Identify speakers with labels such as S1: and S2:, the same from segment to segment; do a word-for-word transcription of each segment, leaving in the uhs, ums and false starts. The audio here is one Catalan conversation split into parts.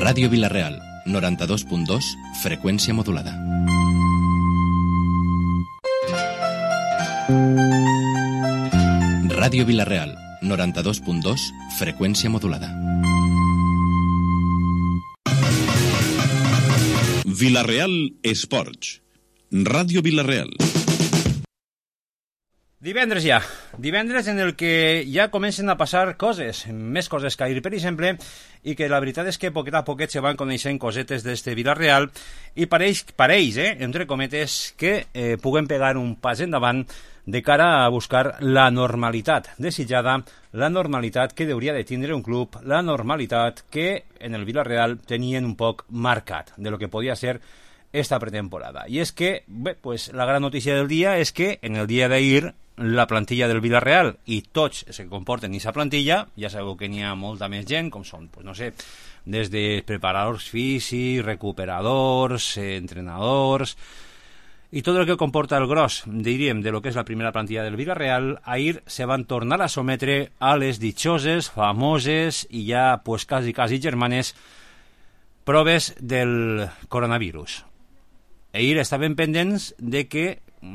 S1: Ràdio Vila-real, noranta-dos punt dos, freqüència modulada. Ràdio Vila-real, noranta-dos punt dos, freqüència modulada.
S2: Vila-real Esports. Ràdio Vila-real.
S3: Divendres ja, divendres en el que ja comencen a passar coses, més coses que ahir, per exemple, i que la veritat és que poquet a poquet se van coneixent cosetes d'este Vila-real i pareix, pareix eh, entre cometes, que eh, puguem pegar un pas endavant de cara a buscar la normalitat desitjada, la normalitat que hauria de tindre un club, la normalitat que en el Vila-real tenien un poc marcat de lo que podia ser esta pretemporada. I és que, bé, pues, la gran notícia del dia és que en el dia d'ahir la plantilla del Vila-real i tots els que comporten aquesta plantilla, ja sabeu que n'hi ha molta més gent, com són, pues, no sé, des de preparadors físics, recuperadors, eh, entrenadors, i tot el que comporta el gros, diríem, de lo que és la primera plantilla del Vila-real, ahir se van tornar a sometre a les ditxoses, famoses i ja, pues, quasi, quasi germanes proves del coronavirus. Ahir estaven pendents de que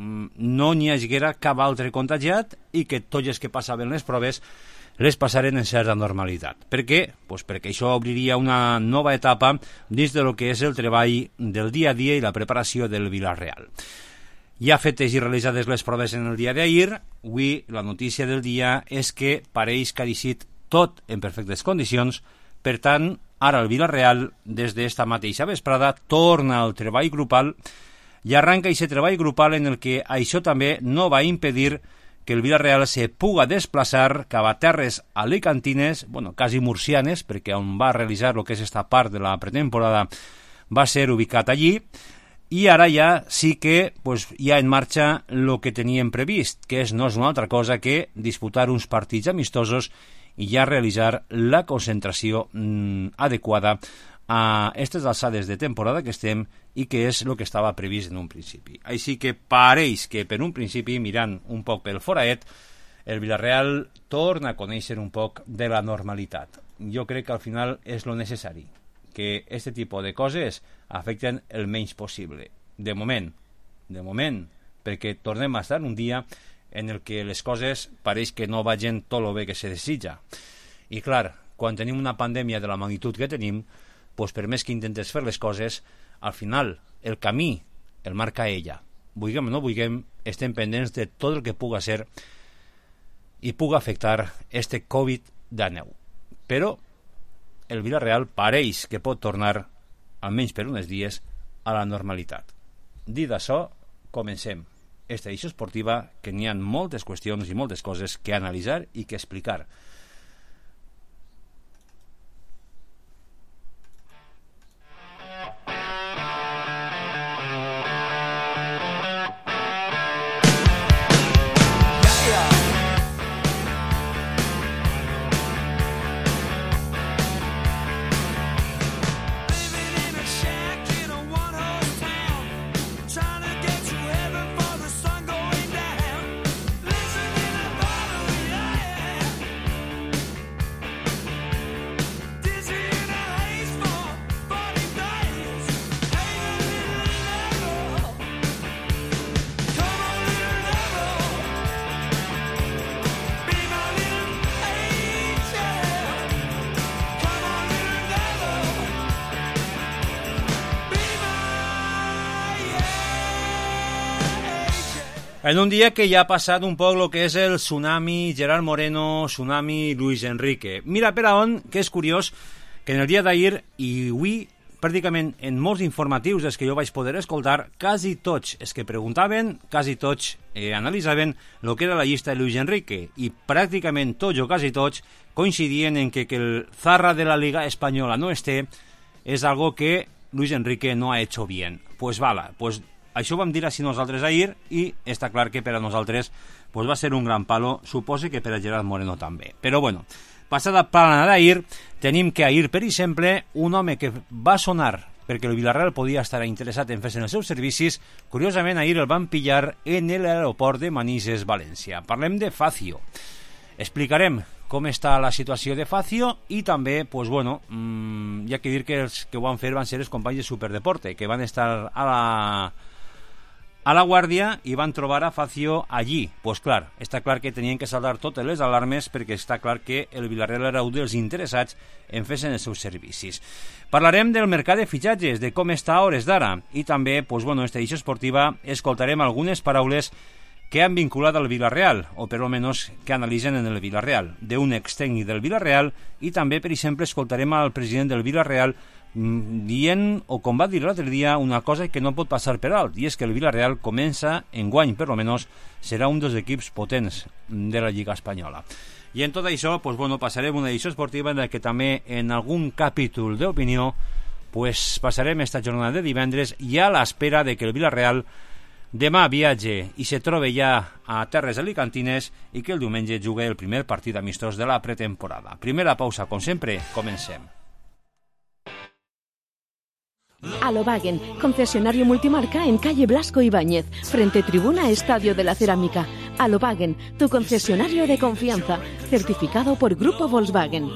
S3: no n'hi haguera cap altre contagiat i que tots els que passaven les proves les passaren en certa normalitat. Per què? Pues perquè això obriria una nova etapa dins de lo que és el treball del dia a dia i la preparació del Vila-real. Ja fetes i realitzades les proves en el dia d'ahir, avui la notícia del dia és que pareix que ha deixit tot en perfectes condicions. Per tant, ara el Vila-real, des d'esta mateixa vesprada, torna al treball grupal i arranca aquest treball grupal en el que això també no va impedir que el Vila-real se puga desplaçar cap a terres alicantines, bueno, quasi murcianes, perquè on va realitzar el que és esta part de la pretemporada va ser ubicat allí, i ara ja sí que pues, hi ha en marxa el que teníem previst, que és, no és una altra cosa que disputar uns partits amistosos i ja realitzar la concentració mmm, adequada a aquestes alçades de temporada que estem i que és el que estava previst en un principi. Així que pareix que per un principi, mirant un poc pel foraet, el Vila-real torna a conèixer un poc de la normalitat. Jo crec que al final és lo necessari, que aquest tipus de coses afecten el menys possible. De moment, de moment, perquè tornem a estar un dia en el que les coses pareix que no vagin tot el bé que se desitja. I clar, quan tenim una pandèmia de la magnitud que tenim, pues per més que intentes fer les coses, al final el camí el marca ella. Vulguem o no vulguem, estem pendents de tot el que puga ser i puga afectar este Covid dinou. Però el Vila-real pareix que pot tornar, almenys per uns dies, a la normalitat. Dit això, comencem esta edició esportiva, que n'hi ha moltes qüestions i moltes coses que analitzar i que explicar. En un dia que ja ha passat un poc el que és el tsunami Gerard Moreno, tsunami Luis Enrique. Mira per a on, que és curiós, que en el dia d'ahir i avui, pràcticament en molts informatius dels que jo vaig poder escoltar, quasi tots els que preguntaven, quasi tots eh, analitzaven el que era la llista de Luis Enrique, i pràcticament tots o quasi tots coincidien en que, que el zarra de la Liga Espanyola no esté és algo que Luis Enrique no ha hecho bien. Pues vala, pues això ho vam dir així nosaltres ahir i està clar que per a nosaltres pues, va ser un gran palo, suposo que per a Gerard Moreno també. Però bueno, passada plana d'ahir, tenim que ahir, per exemple, un home que va sonar perquè el Vila-real podia estar interessat en fer-se els seus servicis, curiosament ahir el van pillar en l'aeroport de Manises, València. Parlem de Facio. Explicarem com està la situació de Facio, i també, pues bueno, mmm, hi ha que dir que els que ho van fer van ser els companys de Superdeporte, que van estar a la a la guàrdia i van trobar a Facio allí. Pues clar, està clar que tenien que saldar totes les alarmes, perquè està clar que el Villarreal era un dels interessats en fer-se els seus servicis. Parlarem del mercat de fitxatges, de com està a hores d'ara, i també, pues bueno, en esta edició esportiva escoltarem algunes paraules que han vinculat al Villarreal, o per almenys que analitzen en el Villarreal, d'un extècnic del Villarreal, i també, per exemple, escoltarem al president del Villarreal dient, o com va dir l'altre dia, una cosa que no pot passar per alt, i és que el Villarreal comença, enguany per almenys, serà un dels equips potents de la Lliga Espanyola. I en tot això, pues bueno, passarem una edició esportiva en la que també en algun capítol d'opinió pues passarem esta jornada de divendres, i a l'espera de que el Villarreal demà viatge i se trobe ja a terres alicantines i que el diumenge jugui el primer partit amistós de la pretemporada. Primera pausa, com sempre, comencem.
S4: Alobagen, concesionario multimarca en calle Blasco Ibáñez, frente tribuna Estadio de la Cerámica. Alobagen, tu concesionario de confianza, certificado por Grupo Volkswagen.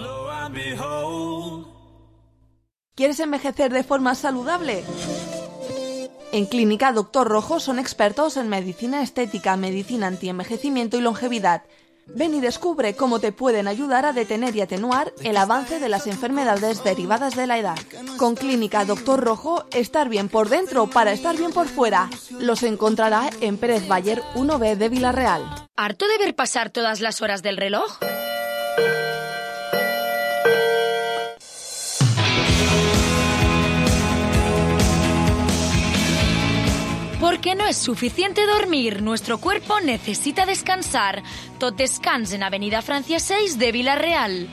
S5: ¿Quieres envejecer de forma saludable? En Clínica Doctor Rojo son expertos en medicina estética, medicina antienvejecimiento y longevidad. Ven y descubre cómo te pueden ayudar a detener y atenuar el avance de las enfermedades derivadas de la edad. Con Clínica Doctor Rojo, estar bien por dentro para estar bien por fuera. Los encontrará en Pérez Bayer uno B de Villarreal.
S6: ¿Harto de ver pasar todas las horas del reloj? Porque no es suficiente dormir, nuestro cuerpo necesita descansar. Tot descans en Avenida Francia seis de Villarreal.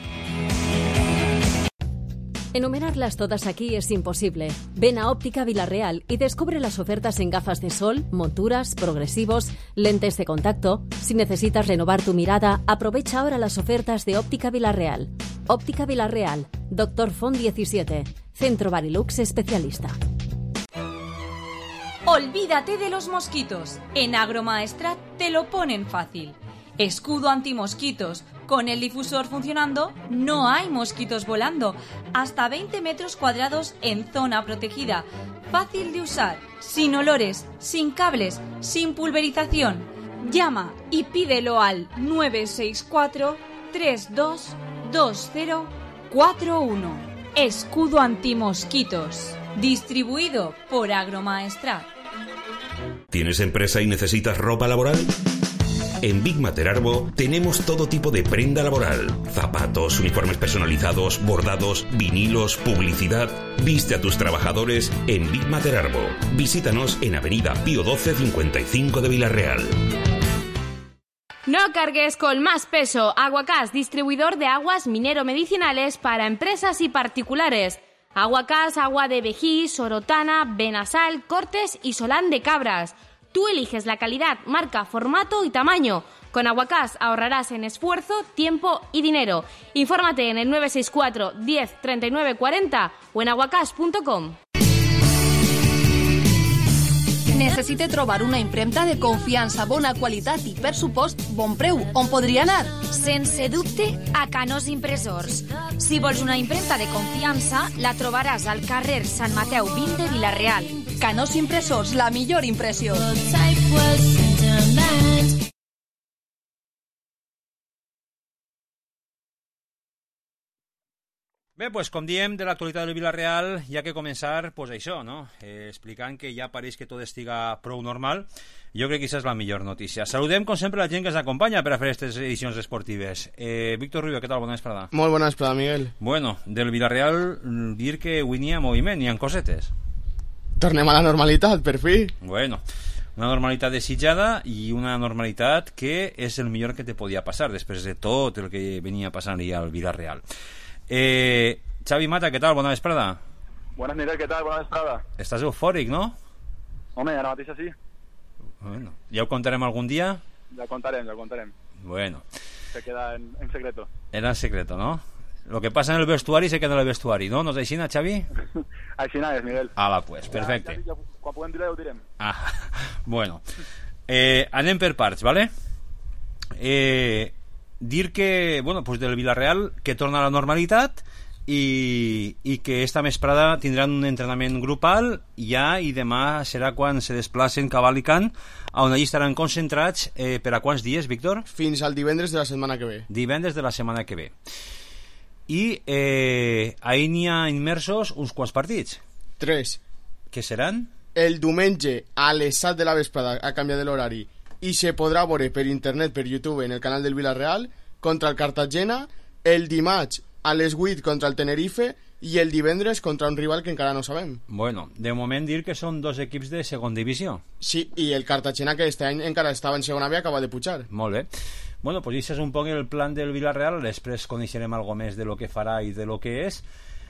S4: Enumerarlas todas aquí es imposible. Ven a Óptica Villarreal y descubre las ofertas en gafas de sol, monturas, progresivos, lentes de contacto. Si necesitas renovar tu mirada, aprovecha ahora las ofertas de Óptica Villarreal. Óptica Villarreal, Doctor Font diecisiete, Centro Barilux Especialista.
S7: Olvídate de los mosquitos. En Agromaestrat te lo ponen fácil. Escudo antimosquitos. Con el difusor funcionando, no hay mosquitos volando. Hasta veinte metros cuadrados en zona protegida. Fácil de usar, sin olores, sin cables, sin pulverización. Llama y pídelo al nueve seis cuatro, tres dos dos cero cuatro uno. Escudo antimosquitos. Distribuido por Agromaestrat.
S8: ¿Tienes empresa y necesitas ropa laboral? En Big Materarbo tenemos todo tipo de prenda laboral. Zapatos, uniformes personalizados, bordados, vinilos, publicidad. Viste a tus trabajadores en Big Materarbo. Visítanos en Avenida Pío doce cincuenta y cinco de Villarreal.
S9: No cargues con más peso. Aguacás, distribuidor de aguas minero-medicinales para empresas y particulares. Aguacás, agua de vejí, sorotana, Benasal, Cortes y Solán de Cabras. Tú eliges la calidad, marca, formato y tamaño. Con Aguacás ahorrarás en esfuerzo, tiempo y dinero. Infórmate en el nueve seis cuatro, diez, treinta y nueve cuarenta o en aguacás punto com.
S5: Necessite trobar una impremta de confiança, bona qualitat i, per supost, bon preu. On podria anar?
S6: Sense dubte, a Canós Impressors. Si vols una impremta de confiança, la trobaràs al carrer Sant Mateu vint de Villarreal.
S5: Canós Impressors, la millor impressió.
S3: Bé, pues, com diem, de l'actualitat del Villarreal hi ha que començar, pues, això, no? Eh, explicant que ja pareix que tot estiga prou normal. Jo crec que aquesta és la millor notícia. Saludem, com sempre, la gent que ens acompanya per a fer aquestes edicions esportives. Eh, Víctor Rubio, què tal? Bona vesprada.
S10: Molt bona vesprada, Miguel.
S3: Bueno, del Villarreal, dir que avui n'hi ha moviment, n'hi ha cosetes.
S10: Tornem a la normalitat, per fi.
S3: Bueno, una normalitat desitjada i una normalitat que és el millor que te podia passar després de tot el que venia passant ja al Villarreal. Eh, Xavi Mata, què tal? Bona vesprada.
S11: Buenas, Miguel, què tal? Bona vesprada.
S3: Estàs eufòric, no?
S11: Home, ara mateix sí.
S3: Bueno, ja ho contarem algun dia?
S11: Ja ho contarem, ja ho contarem.
S3: Bueno.
S11: Se queda en, en secreto.
S3: Era en secreto, ¿no? Lo que pasa en el vestuari se queda en el vestuari, ¿no? ¿No és així, Xavi?
S11: Així és, Miguel.
S3: Ala, pues, perfecte.
S11: Ja, ja, quan puguem dir-ho, ja ho direm.
S3: Ah, bueno. Eh, anem per parts, ¿vale? Eh... dir que, bueno, pues del Villarreal que torna a la normalitat i, i que esta vesprada tindran un entrenament grupal ja, i demà serà quan se desplacen cap a Alicant, on allí estaran concentrats eh, per a quants dies, Víctor?
S10: Fins al divendres de la setmana que ve.
S3: Divendres de la setmana que ve. I eh, ahir n'hi ha immersos uns quants partits.
S10: Tres.
S3: Què seran?
S10: El diumenge a les set de la vesprada ha canviat l'horari i se podrà veure per internet, per YouTube, en el canal del Villarreal, contra el Cartagena, el dimarts a les vuit contra el Tenerife i el divendres contra un rival que encara no sabem.
S3: Bueno, de moment dir que són dos equips de segona divisió.
S10: Sí, i el Cartagena, que este any encara estava en segona B, acaba de pujar.
S3: Molt bé. Bueno, pues això és un poc el plan del Villarreal, després coneixerem algo més de lo que farà i de lo que és.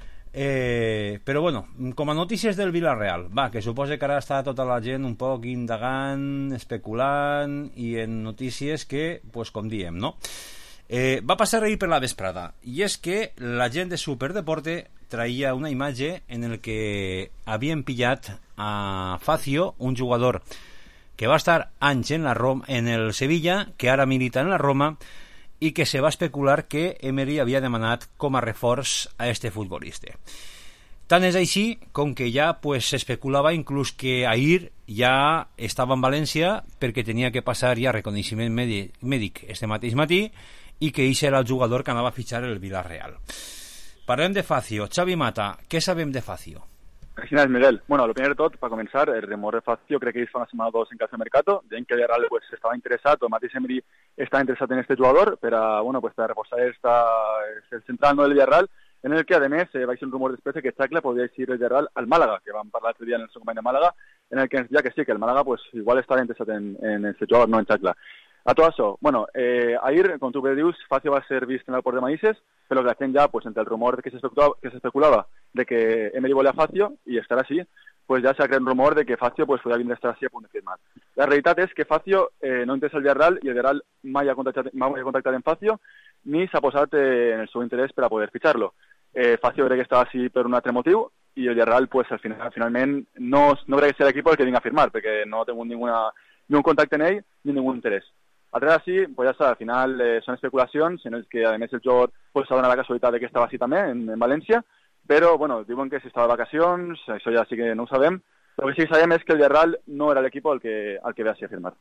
S3: Eh, però bueno, com a notícies del Villarreal, va, que suposa que ara està tota la gent un poc indagant, especulant i en notícies que, pues com diem, no? Eh, va passar ahir per la vesprada, i és que la gent de Superdeporte traia una imatge en el que havien pillat a Facio, un jugador que va estar anys en, la Roma, en el Sevilla, que ara milita en la Roma, i que se va especular que Emery havia demanat com a reforç a este futbolista. Tant és així com que ja pues, s'especulava inclús que ahir ja estava en València perquè tenia que passar ja reconeixement mèdic este mateix matí i que ell era el jugador que anava a fitxar el Villarreal. Parlem de Facio. Xavi Mata, què sabem de Facio?
S11: Així és, Miguel. Bueno, lo primer de tot, per començar, el rumor de Facio crec que ells fa una setmana o dos en cas de mercato, deien que el Villarreal pues, estava interessat, o el mateix Emery estava interessat en este jugador per a, bueno, pues, per a reforçar esta, el central no del Villarreal, en el que, a més, eh, va ser un rumor després que Chacla podria ir el Villarreal al Màlaga, que vam parlar l'altre dia en el seu company de Màlaga, en el que ens deia que sí, que el Màlaga pues, igual estava interessat en, en este jugador, no en Chacla. A todo eso, bueno, eh, ayer, con tu dius, Facio va a ser visto en el port de Manises, pero que la gente ya, pues entre el rumor de que se especulaba, que se especulaba de que Emery volía a Facio, y estar así, pues ya se ha creado un rumor de que Facio pues podría venir a estar así a punto de firmar. La realidad es que Facio eh, no interesa el Villarreal, y el Villarreal mai ha contactat, mai ha contactat en Facio, ni s'ha posat eh, en el seu interès per a poder fitxar-lo. Eh, Facio crec que estava així per un altre motiu, i el Villarreal, pues al final, finalment, no, no crec que sigui l'equip el que vinga a firmar, perquè no tengo ninguna, ni un contacte en ell, ni ningún interès. A través así, pues ya está, al final eh, son especulacions en el que además el jugador pues s'ha donat la casualitat de que estava així també en, en València, però bueno, diuen que si estava de vacacions, això ja sí que no ho sabem, però que sí que sabem és que el Villarreal no era l'equip al que, al que ve així a firmar.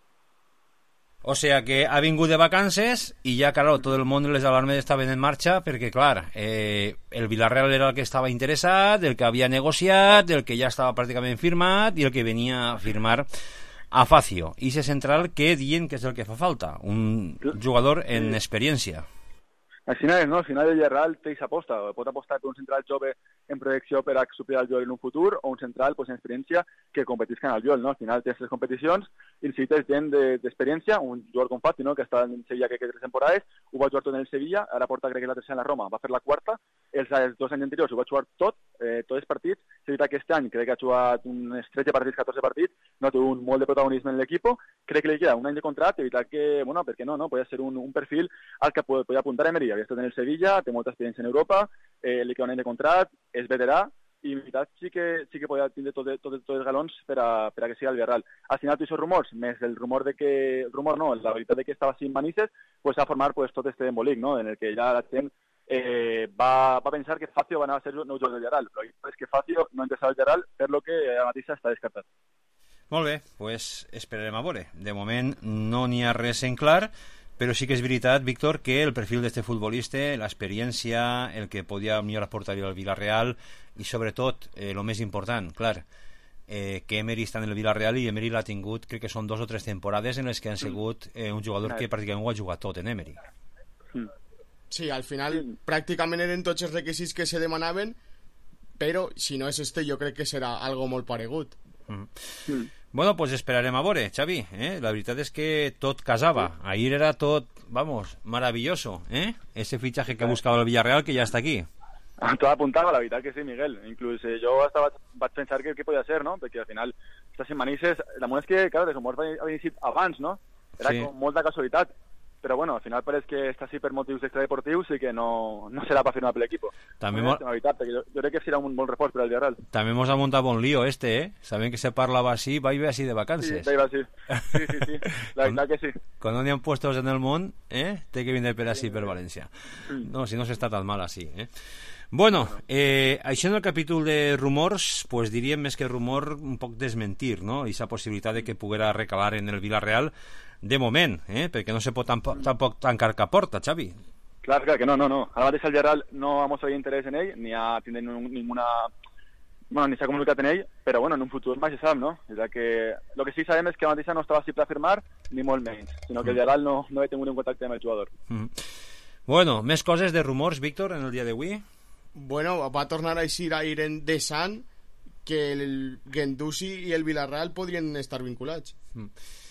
S3: O sea que ha vingut de vacances i ja, claro, tot el món les alarmes estaven en marxa perquè, clar, eh, el Villarreal era el que estava interessat, el que havia negociat, el que ja estava pràcticament firmat i el que venia a firmar a Facio, i ese central que diuen que és el que fa falta, un jugador en experiència.
S11: Al final, no? Al final el Villarreal té aquesta aposta, pot apostar per un central jove en projecció per a suplir el Joel en un futur, o un central pues, en experiència que competisca en el Joel, no? Al final tens les competicions i necessites gent d'experiència, un jugador com Fati, no? Que està en Sevilla que tres temporades, ho va jugar tot en el Sevilla, ara porta crec que la tercera en la Roma, va fer la quarta, els, els dos anys anteriors ho va jugar tot, eh, tots els partits, és veritat que aquest any crec que ha jugat uns tretze partits, catorze partits, no té un molt de protagonisme en l'equip, crec que li queda un any de contracte, és veritat que, bueno, per què no, no? Podria ser un, un perfil al que podria apuntar Emery, havia estat en el Sevilla, té molta experiència en Europa, eh, li queda un any de contracte, és veterà, i en veritat sí que, sí que podria tindre tots tot, tot els galons per a, per a que sigui el Villarreal. Al final, tots aquests rumors, més el rumor de que, el rumor no, la veritat de que estava sin Manises, pues ha format pues, tot este embolic, no? En el que ja la gent eh, va, va pensar que Facio va anar a ser nou jugador del Villarreal, però és que Facio no interessa el Villarreal, per lo que ara mateix està descartat.
S3: Molt bé, pues esperarem a veure. De moment no n'hi ha res en clar, però sí que és veritat, Víctor, que el perfil d'este futbolista, l'experiència, el que podia millor aportar-hi al Villarreal i sobretot, el eh, més important, clar, eh, que Emery està en el Villarreal i Emery l'ha tingut, crec que són dos o tres temporades en les que han sigut eh, un jugador que pràcticament ho ha jugat tot en Emery.
S10: Sí, al final pràcticament eren tots els requisits que se demanaven, però si no és este jo crec que serà algo molt paregut.
S3: Mm. Mm. Bueno, pues esperarem a veure, Xavi, eh? La veritat és que tot casava. Ahir era tot, vamos, maravilloso, eh? Ese fichaje que buscava el Villarreal que ja està aquí.
S11: Tot apuntava, la veritat que sí, Miguel. Inclús eh, jo hasta vaig, vaig pensar que, que podia ser, no? Perquè al final, estàs en Manises, la mona és que, clar, els rumors havien iniciat abans, no? Era sí. Com molta casualitat. però bueno, al final pareix que està així per motius extradeportius i que no, no serà per firmar per l'equip.
S3: També
S11: no,
S3: mo...
S11: veritat, jo, jo crec que serà un bon reforç per al Villarreal.
S3: També mos ha muntat bon lío este, eh? Sabem que se parlava así, va i ve así de vacances.
S11: Sí, va así. Sí, sí, sí, la veritat que sí.
S3: Cuando n'hi ha puestos en el món, eh? Té que vindre per así, per València. No, si no s'està tan mal así, eh? Bueno, eh, això en el capítol de rumors, pues diríem més que rumor un poc desmentir, no? I la possibilitat de que poguera recalar en el Villarreal de moment, eh? Perquè no se pot tampoc, tampoc tancar cap porta, Xavi.
S11: Clar, clar, que no, no, no. Ara mateix el Villarreal no ha mostrat interès en ell, ni ha tingut ninguna... Bueno, ni s'ha comunicat en ell, però bueno, en un futur mai se sap, no? És que... Lo que sí sabem és que mateixa no estava simple a firmar, ni molt menys, sinó que el Villarreal no, no ha tingut un contacte amb el jugador.
S3: Mm. Bueno, més coses de rumors, Víctor, en el dia d'avui?
S10: Bueno, va a tornar a eixir a Irene de Sant que el Guendouzi i el Villarreal podrien estar vinculats.
S3: Mm.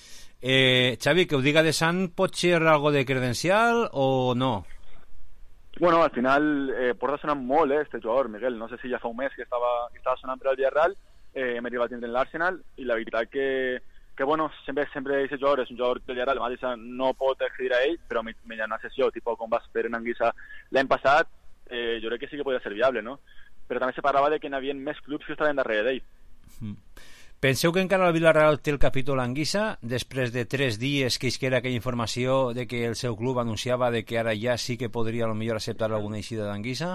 S3: Eh, Xavi, que ho diga de Sant pot ser algo de credencial o no?
S11: Bueno, al final eh, porta sonant molt, eh, este jugador, Miguel. No sé si ja fa un mes que estava, que estava sonant per al Villarreal, eh, hem arribat a tindre en l'Arsenal, i la veritat que, que bueno, sempre, sempre aquest jugador és un jugador del Villarreal, mateixa no pot accedir a ell, però mitjançant una sessió, tipus com va fer en Anguissa l'any passat, eh, jo crec que sí que podria ser viable, no? Però també se parlava de que n'hi havia més clubs que estaven darrere d'ell.
S3: Mm. Penseu que encara el Villarreal té el capítol Anguissa després de tres dies que isquera aquella informació de que el seu club anunciava de que ara ja sí que podria a lo millor acceptar alguna eixida d'Anguissa?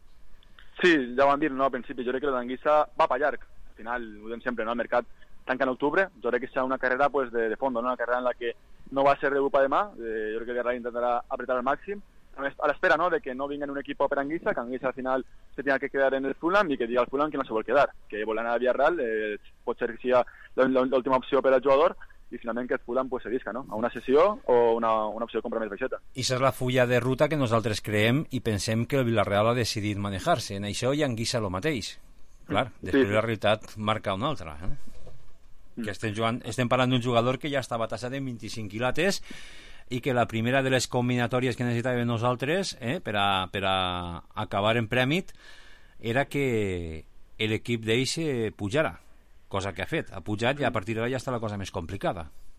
S11: Sí, ja ho vam dir, no, al principi. Jo crec que l'Anguissa va pa llarg. Al final, ho diem sempre, no? El mercat tanca en octubre. Jo crec que serà una carrera pues, de, de fondo, no? Una carrera en la que no va ser de Europa demà. Eh, jo crec que el Villarreal intentarà apretar al màxim, a l'espera, no?, de que no vinguin un equip per Anguissa, que Anguissa al final se tenga que quedar en el Fulham i que diga al Fulham que no se vol quedar, que vol anar a Villarreal, eh, pot ser que sigui l'última opció per al jugador i finalment que el Fulham pues, sedisca, no?, a una sessió o una, una opció de compra més baixeta.
S3: I és la fulla de ruta que nosaltres creem i pensem que el Villarreal ha decidit manejar-se. En això i Anguissa el mateix. Clar, després sí, sí. La realitat marca una altra. Eh? Mm. Que estem, jugant, estem parlant d'un jugador que ja estava tassat en vint-i-cinc quilates i que la primera de les combinatòries que necessitàvem nosaltres eh, per, a, per a acabar en prèmit era que l'equip d'ells eh, pujara, cosa que ha fet, ha pujat i a partir d'ara ja està la cosa més complicada.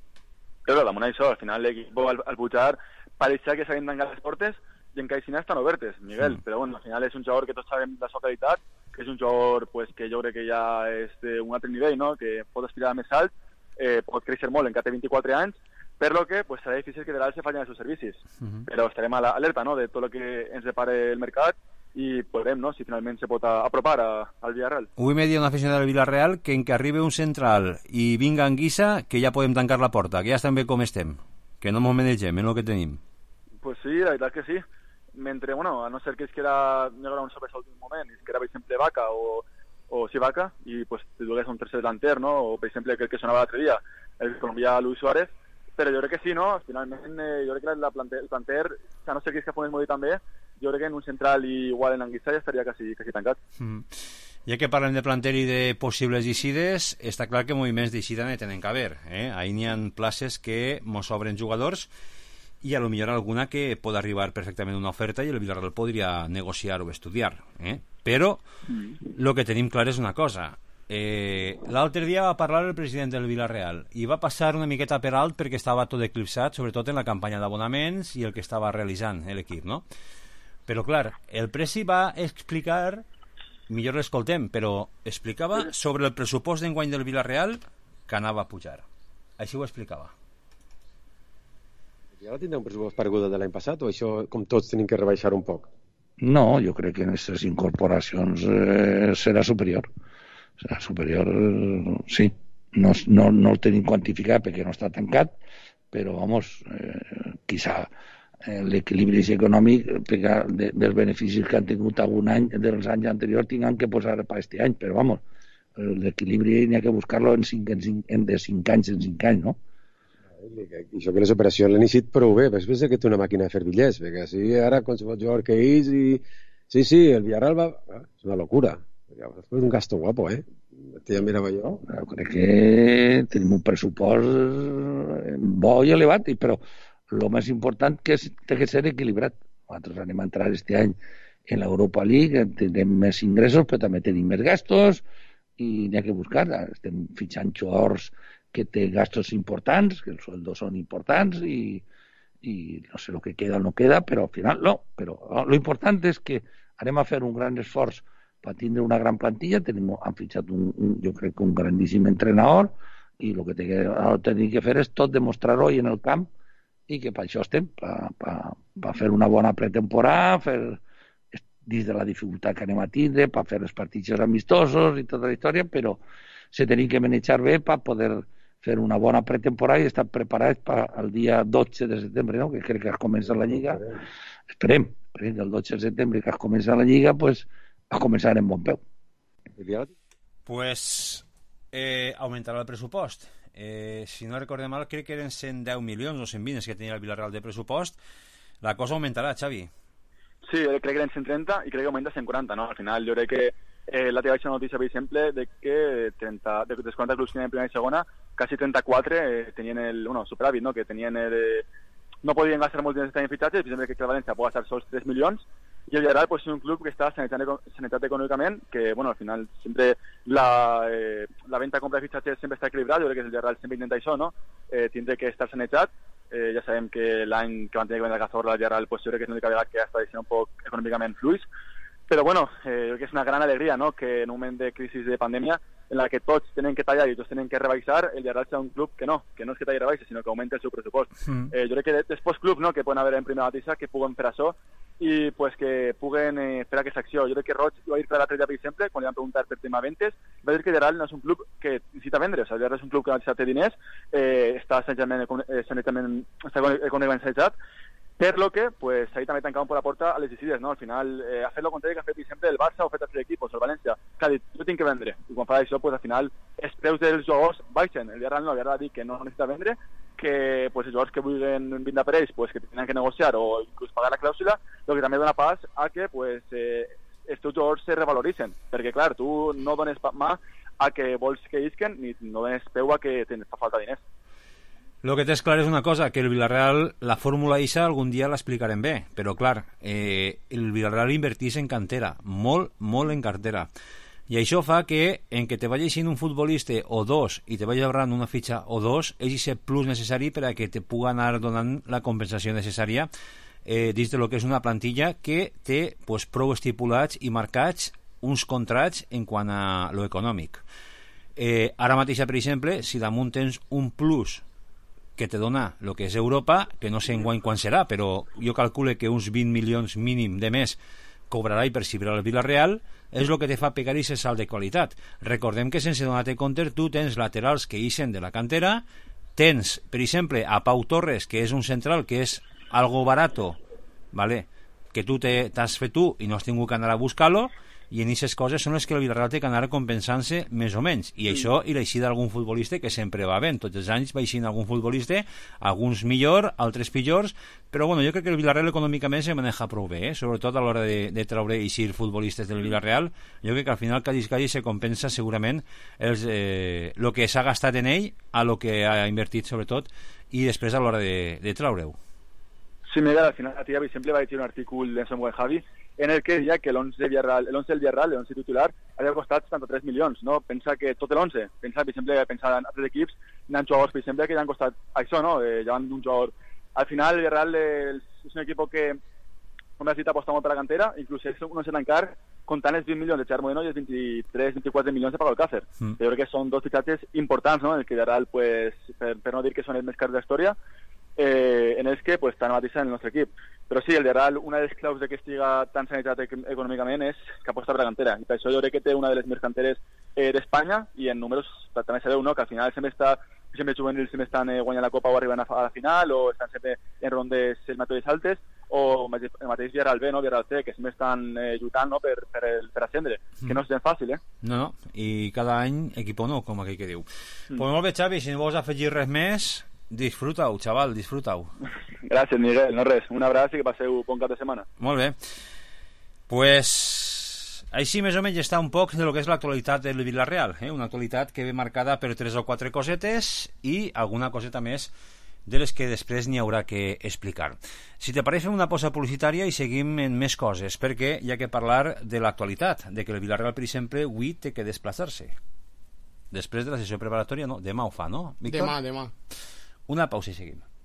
S11: Però damunt això, al final l'equip al, al pujar pareixia que s'havien tancat les portes i encara si no estan obertes, Miguel, sí. Però bueno, al final és un jugador que tots sabem la seva qualitat, que és un jugador pues, que jo crec que ja és d'un altre nivell, no? Que pot aspirar a més alt, eh, pot créixer molt, encara té vint-i-quatre anys, per lo que pues, serà difícil que Villarreal se falli en els seus servicis. Uh-huh. Però estarem a l'alerta, no?, de tot el que ens depare el mercat i podrem, no?, si finalment se pot apropar a, al Villarreal.
S3: Avui m'he dit un aficionat del Villarreal que en que arribi un central i vinga Anguissa, que ja podem tancar la porta, que ja estem bé com estem, que no ens manegem en el que tenim.
S11: Pues sí, la veritat que sí. Mentre, bueno, a no ser que es queda no era un sobresalt últim moment, es que era, per exemple, Vaca o, o sí, Vaca, i pues, te dugués un tercer delanter, no?, o, per exemple, el que sonava l'altre dia, el colombià Luis Suárez. Però jo crec que sí, no? Finalment, eh, jo crec que la planter, el planter, a no ser que es que pogués morir també, jo crec que en un central i igual en Anguissa ja estaria quasi, quasi tancat.
S3: Mm. Ja que parlem de planter i de possibles eixides, està clar que moviments d'eixida ne tenen que haver. Eh? Ahí n'hi ha places que mos obren jugadors i a lo millor alguna que pot arribar perfectament una oferta i el Villarreal podria negociar o estudiar. Eh? Però mm. lo que tenim clar és una cosa. Eh, l'altre dia va parlar el president del Villarreal i va passar una miqueta per alt perquè estava tot eclipsat, sobretot en la campanya d'abonaments i el que estava realitzant l'equip, no? Però clar, el presi va explicar, millor l'escoltem, però explicava sobre el pressupost d'enguany del Villarreal que anava a pujar. Així ho explicava.
S12: I ara tindrà un pressupost paregut de l'any passat o això com tots tenim que rebaixar un poc?
S13: No, jo crec que en aquestes incorporacions eh, serà superior. Serà superior, sí. No, no, no el tenim quantificat perquè no està tancat, però, vamos, eh, quizà eh, l'equilibri econòmic de, dels beneficis que han tingut algun any dels anys anteriors tinguin que posar per aquest any, però, vamos, l'equilibri n'hi ha que buscar-lo en, cinc, en, cinc, en de cinc anys en cinc anys, no?
S12: I això que les operacions l'han iniciat prou bé, però és que té una màquina de fer bitllets, perquè si ara qualsevol jugador que és i... Sí, sí, el Villarreal va... És una locura. És un gasto guapo, eh? Ja mirava jo.
S13: Jo crec que tenim un pressupost bo i elevat, però el més important que és, té que ser equilibrat. Nosaltres anem a entrar este any en l'Europa League, tenim més ingressos, però també tenim més gastos i n'hi ha que buscar. Estem fitxant jugadors que té gastos importants, que els sueldos són importants i, i no sé el que queda o no queda, però al final no. Però lo important és que anem a fer un gran esforç per tindre una gran plantilla. Tenim, han fitxat un, un, jo crec que un grandíssim entrenador, i el que tenim que fer és tot demostrar-ho en el camp, i que per això estem, per, per, per fer una bona pretemporada, fer dins de la dificultat que anem a tindre, per fer els partits amistosos i tota la història, però se tenim que manejar bé per poder fer una bona pretemporada i estar preparats per el dia dotze de setembre, no? Que crec que es comença la Lliga. Esperem, esperem que el dotze de setembre que es comença la Lliga, pues, a començar en bon peu.
S3: Pues eh, augmentarà el pressupost. Eh, si no recordem mal, crec que eren cent deu milions o cent vint que tenia el Villarreal de pressupost. La cosa augmentarà, Xavi.
S11: Sí, crec que eren cent trenta i crec que augmenta a cent quaranta, no? Al final jo crec que eh, la teva notícia, per exemple, de que trenta, de dels quaranta clubs que tenien en primera i segona, quasi trenta-quatre eh, tenien el, bueno, superàvit, no? Que tenien el, eh, no podien gastar molt diners en fitxatges, per exemple, que el València pot gastar sols tres milions, i el Villarreal pues, és un club que està sanitat, sanitat econòmicament, que bueno, al final sempre la, eh, la venda compra de fitxatges sempre està equilibrada. Jo crec que el Villarreal sempre intenta això, no? Eh, tindre que estar sanitat. Eh, ja sabem que l'any que van tenir que vendre Cazorla, el Villarreal pues, jo crec que és l'única vegada que està deixant un poc econòmicament fluix. Però bueno, eh, crec que és una gran alegria, no? Que en un moment de crisi de pandèmia en la que tots tenen que tallar i tots tenen que rebaixar, el Villarreal serà un club que no, que no és que talli i rebaixa, sinó que augmenta el seu pressupost. Mm. Eh, jo crec que després clubs, no?, que poden haver en primera notícia que puguen fer això i pues, que puguen eh, fer aquesta acció. Jo crec que Roig va dir per l'altre dia, per exemple, quan li van preguntar per tema ventes, va dir que el Villarreal no és un club que necessita vendre, o sigui, el Villarreal és un club que necessita té diners, eh, està sanitament, eh, sanitament, està econòmicament sanitat, per lo que pues, ahí també tancàvem per la porta a les decides, no? Al final eh, ha fet lo contrari que ha fet sempre el Barça o ha fet altres equipos, el València, que ha dit, jo tinc que vendre, i quan fa això, pues, al final els preus dels jugadors baixen. El Villarreal no, el Villarreal ha dit que no necessita vendre, que pues, els jugadors que vulguin vindre per ells, pues, que tenen que negociar o inclús pagar la clàusula, el que també dona pas a que pues, eh, els teus jugadors se revaloritzen, perquè clar, tu no dones mà a que vols que isquen ni no dones peu a que te fa falta diners.
S3: Lo que tens clar és una cosa, que el Villarreal, la fórmula eixa algun dia l'explicarem bé, però clar, eh, el Villarreal invertís en cantera, molt, molt en cartera. I això fa que, en que te vagis un futbolista o dos i te vagis ahorrant una fitxa o dos, és aquest plus necessari per a que te pugui anar donant la compensació necessària eh, dins de lo que és una plantilla que té pues, prou estipulats i marcats uns contrats en quant a lo econòmic. Eh, ara mateix, per exemple, si damunt tens un plus que te dona el que és Europa, que no sé enguany quan serà, però jo calcule que uns vint milions mínim de més cobrarà i percibirà el Villarreal, és el que te fa pegar aquest salt de qualitat. Recordem que sense donar-te compte tu tens laterals que ixen de la cantera, tens, per exemple, a Pau Torres, que és un central que és algo barato, ¿vale?, que tu t'has fet tu i no has tingut que anar a buscar-lo, i en aquestes coses són les que el Villarreal té que anar compensant-se més o menys, i això i l'eixida d'algun futbolista que sempre va bé, tots els anys va eixir algun futbolista, alguns millor, altres pitjors, però bueno, jo crec que el Villarreal econòmicament se maneja prou bé, eh? Sobretot a l'hora de, de treure i eixir futbolistes del Villarreal. Jo crec que al final Cádiz Cádiz se compensa segurament el eh, lo que s'ha gastat en ell a lo que ha invertit sobretot i després a l'hora de, de treure-ho.
S11: Sí, Miguel, al final a ti sempre va llegir un artícul de Samuel Javi en el que deia que l'onze del Villarreal, del Villarreal, l'onze titular, havia costat setanta-tres milions, no? Pensa que tot l'onze, pensa, per exemple, pensa en altres equips, hi ha jugadors, per exemple, que ja han costat això, no? Eh, ja van d'un jugador. Al final, el Villarreal eh, és un equip que, com has dit, aposta molt per la cantera, inclús és un once tancar comptant els vint milions de Gerard Moreno i els vint-i-tres vint-i-quatre milions de Pablo Alcácer. Mm. Jo crec que són dos fitxatges importants, no? El que Villarreal, pues, per, per no dir que són els més cars de la història, eh, en els que pues, estan mateixant en el nostre equip. Però sí, el Villarreal, una de les claus de que estiga tan sanitat econòmicament és que aposta per la cantera. I per això jo crec que té una de les més canteres eh, d'Espanya, i en números també sabeu, no?, que al final sempre està, sempre juvenils sempre estan eh, guanyant la Copa o arribant a, a la final, o estan sempre en rondes eliminatòries altes, o el mateix Villarreal B, no?, Villarreal C, que sempre estan eh, lluitant, no?, per, per, el, per ascendre, mm. que no és gens fàcil, eh?
S3: No, no, i cada any equipo no, com aquell que diu. Mm. Pues molt bé, Xavi, si no vols afegir res més, disfruta-ho, xaval, disfruta-ho.
S11: Gràcies, Miguel, no res, un abraç i que passeu bon cap de setmana.
S3: Molt bé. Pues així més o menys està un poc de lo que és l'actualitat del Villarreal, eh? Una actualitat que ve marcada per tres o quatre cosetes i alguna coseta més de les que després n'hi haurà que explicar. Si te pareix, fem una pausa publicitària i seguim en més coses, perquè hi ha que parlar de l'actualitat, de que el Villarreal, per exemple, avui té que desplaçar-se. Després de la sessió preparatòria, no, demà ho fa, no, Víctor?
S10: Demà, demà.
S3: Una pausa i seguim.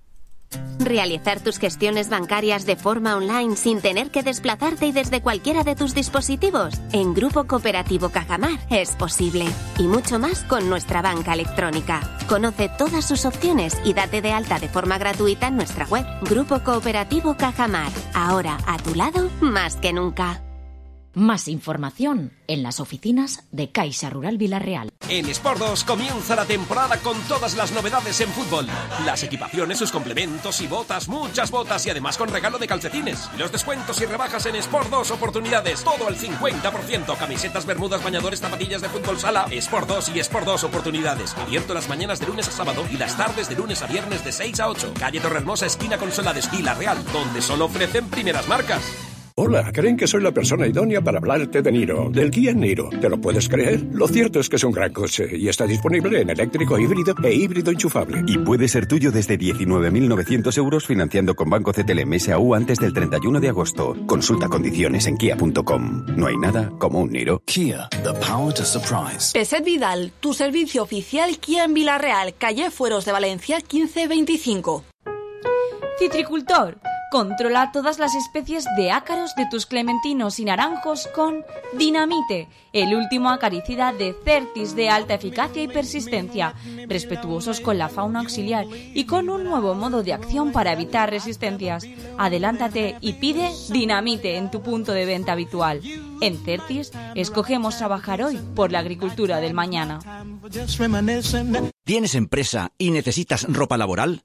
S14: Realizar tus gestiones bancarias de forma online sin tener que desplazarte y desde cualquiera de tus dispositivos. En Grupo Cooperativo Cajamar es posible. Y mucho más con nuestra banca electrónica. Conoce todas sus opciones y date de alta de forma gratuita en nuestra web. Grupo Cooperativo Cajamar. Ahora a tu lado más que nunca.
S15: Más información en las oficinas de Caixa Rural Vilarreal.
S16: En Sport dos comienza la temporada con todas las novedades en fútbol. Las equipaciones, sus complementos y botas, muchas botas y además con regalo de calcetines. Los descuentos y rebajas en Sport dos Oportunidades, todo al cincuenta por ciento. Camisetas, bermudas, bañadores, zapatillas de fútbol sala. Sport dos y Sport dos Oportunidades. Abierto las mañanas de lunes a sábado y las tardes de lunes a viernes de seis a ocho. Calle Torrehermosa, esquina Consolades, Vilarreal, donde solo ofrecen primeras marcas.
S17: Hola, creen que soy la persona idónea para hablarte de Niro, del Kia Niro. ¿Te lo puedes creer? Lo cierto es que es un gran coche y está disponible en eléctrico híbrido e híbrido enchufable.
S18: Y puede ser tuyo desde diecinueve mil novecientos euros financiando con Banco C T L M S A U antes del treinta y uno de agosto. Consulta condiciones en kia punto com. No hay nada como un Niro.
S19: Kia, the power to surprise.
S5: Peset Vidal, tu servicio oficial Kia en Vilarreal, calle Fueros de Valencia quince veinticinco.
S7: Citricultor. Controla todas las especies de ácaros de tus clementinos y naranjos con Dinamite, el último acaricida de Certis de alta eficacia y persistencia, respetuosos con la fauna auxiliar y con un nuevo modo de acción para evitar resistencias. Adelántate y pide Dinamite en tu punto de venta habitual. En Certis, escogemos trabajar hoy por la agricultura del mañana.
S19: ¿Tienes empresa y necesitas ropa laboral?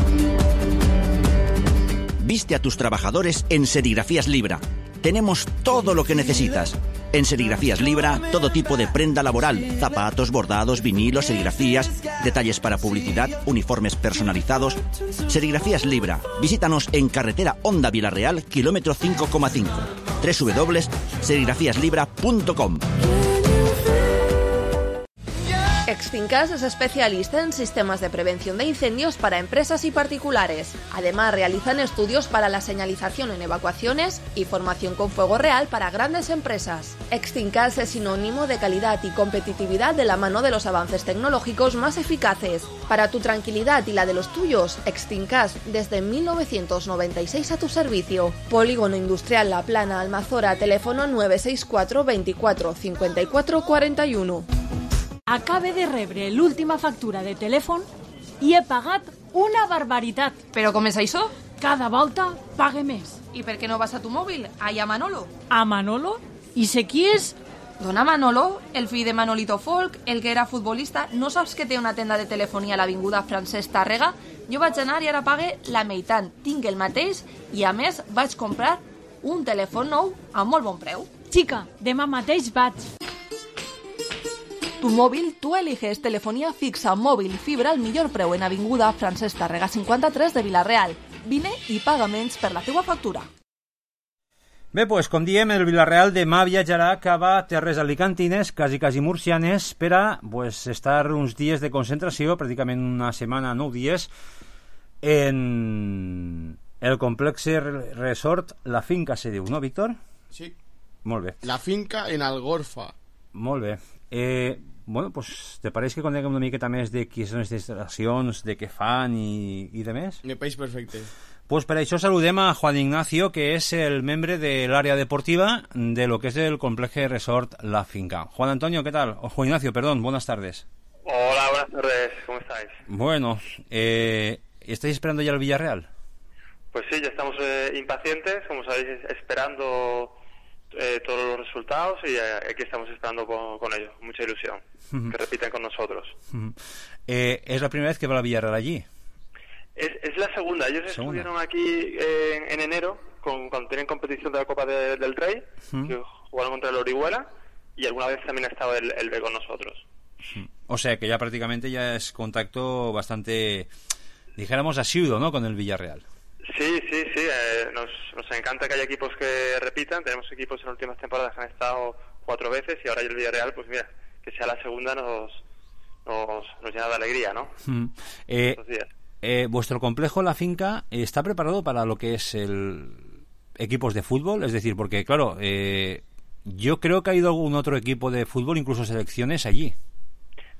S19: Viste a tus trabajadores en Serigrafías Libra. Tenemos todo lo que necesitas. En Serigrafías Libra, todo tipo de prenda laboral, zapatos, bordados, vinilos, serigrafías, detalles para publicidad, uniformes personalizados. Serigrafías Libra. Visítanos en carretera Honda Vilarreal, kilómetro cinco coma cinco. doble u doble u doble u punto serigrafías libra punto com.
S5: Extincas es especialista en sistemas de prevención de incendios para empresas y particulares. Además, realizan estudios para la señalización en evacuaciones y formación con fuego real para grandes empresas. Extincas es sinónimo de calidad y competitividad de la mano de los avances tecnológicos más eficaces. Para tu tranquilidad y la de los tuyos, Extincas desde mil novecientos noventa y seis a tu servicio. Polígono Industrial La Plana, Almazora, teléfono nueve seis cuatro veinticuatro cincuenta y cuatro cuarenta y uno.
S20: Acabe de rebre l'última factura de telèfon i he pagat una barbaritat.
S5: ¿Pero com és això?
S20: Cada volta pague més.
S5: ¿Y per què no vas a tu mòbil? Allà a Manolo.
S20: ¿A Manolo? I sé qui és?
S5: Dona Manolo, el fill de Manolito Folk, el que era futbolista. No saps que té una tenda de telefonia a l'avinguda Francesc Tàrrega? Jo vaig anar i ara pague la meitat. Tinc el mateix i, a més, vaig comprar un telèfon nou a molt bon preu.
S20: Xica, demà mateix vaig.
S5: Tu móvil, tú eliges telefonía fixa, móvil, fibra al millor preu en avinguda Francesc Tàrrega cinquanta-tres de Vilarreal. Vine i paga menys per la teua factura.
S3: Bé, pues, com diem, el Vilarreal demà viatjarà cap a terres alicantines, quasi quasi murcianes, per a pues, estar uns dies de concentració, pràcticament una setmana, nou dies, en el complex resort La Finca, se diu, no, Víctor?
S10: Sí.
S3: Molt bé.
S10: La Finca en Algorfa.
S3: Molt bé. Eh, bueno, pues, te pareix que coneguem una miqueta més de qui són les instal·lacions, de què fan i, i de més?
S10: Me pareix perfecte.
S3: Pues per això saludem a Juan Ignacio, que és el membre de l'àrea deportiva de lo que és el complejo resort La Finca. Juan Antonio, ¿qué tal? O Juan Ignacio, perdón, buenas tardes.
S21: Hola, buenas tardes, ¿cómo estáis?
S3: Bueno, eh, ¿estáis esperando ya el Villarreal?
S21: Pues sí, ya estamos eh, impacientes, como sabéis, esperando Eh, todos los resultados y eh, aquí estamos esperando con, con ellos, mucha ilusión, uh-huh. que repiten con nosotros.
S3: Uh-huh. eh, ¿Es la primera vez que va a Villarreal allí?
S21: Es, es la segunda, ellos segunda. estuvieron aquí eh, en, en enero, con, cuando tienen competición de la Copa de, del Rey, uh-huh. que jugaron contra el Orihuela, y alguna vez también ha estado el, el B con nosotros.
S3: Uh-huh. O sea que ya prácticamente ya es contacto bastante, dijéramos, asiduo, ¿no?, con el Villarreal.
S21: Sí, sí, sí, eh, nos, nos encanta que haya equipos que repitan. Tenemos equipos en las últimas temporadas que han estado cuatro veces y ahora el Villarreal, pues mira, que sea la segunda nos nos, nos llena de alegría, ¿no?
S3: Mm. Eh, eh, ¿Vuestro complejo, La Finca, está preparado para lo que es el equipos de fútbol? Es decir, porque claro, eh, yo creo que ha ido algún otro equipo de fútbol, incluso selecciones allí.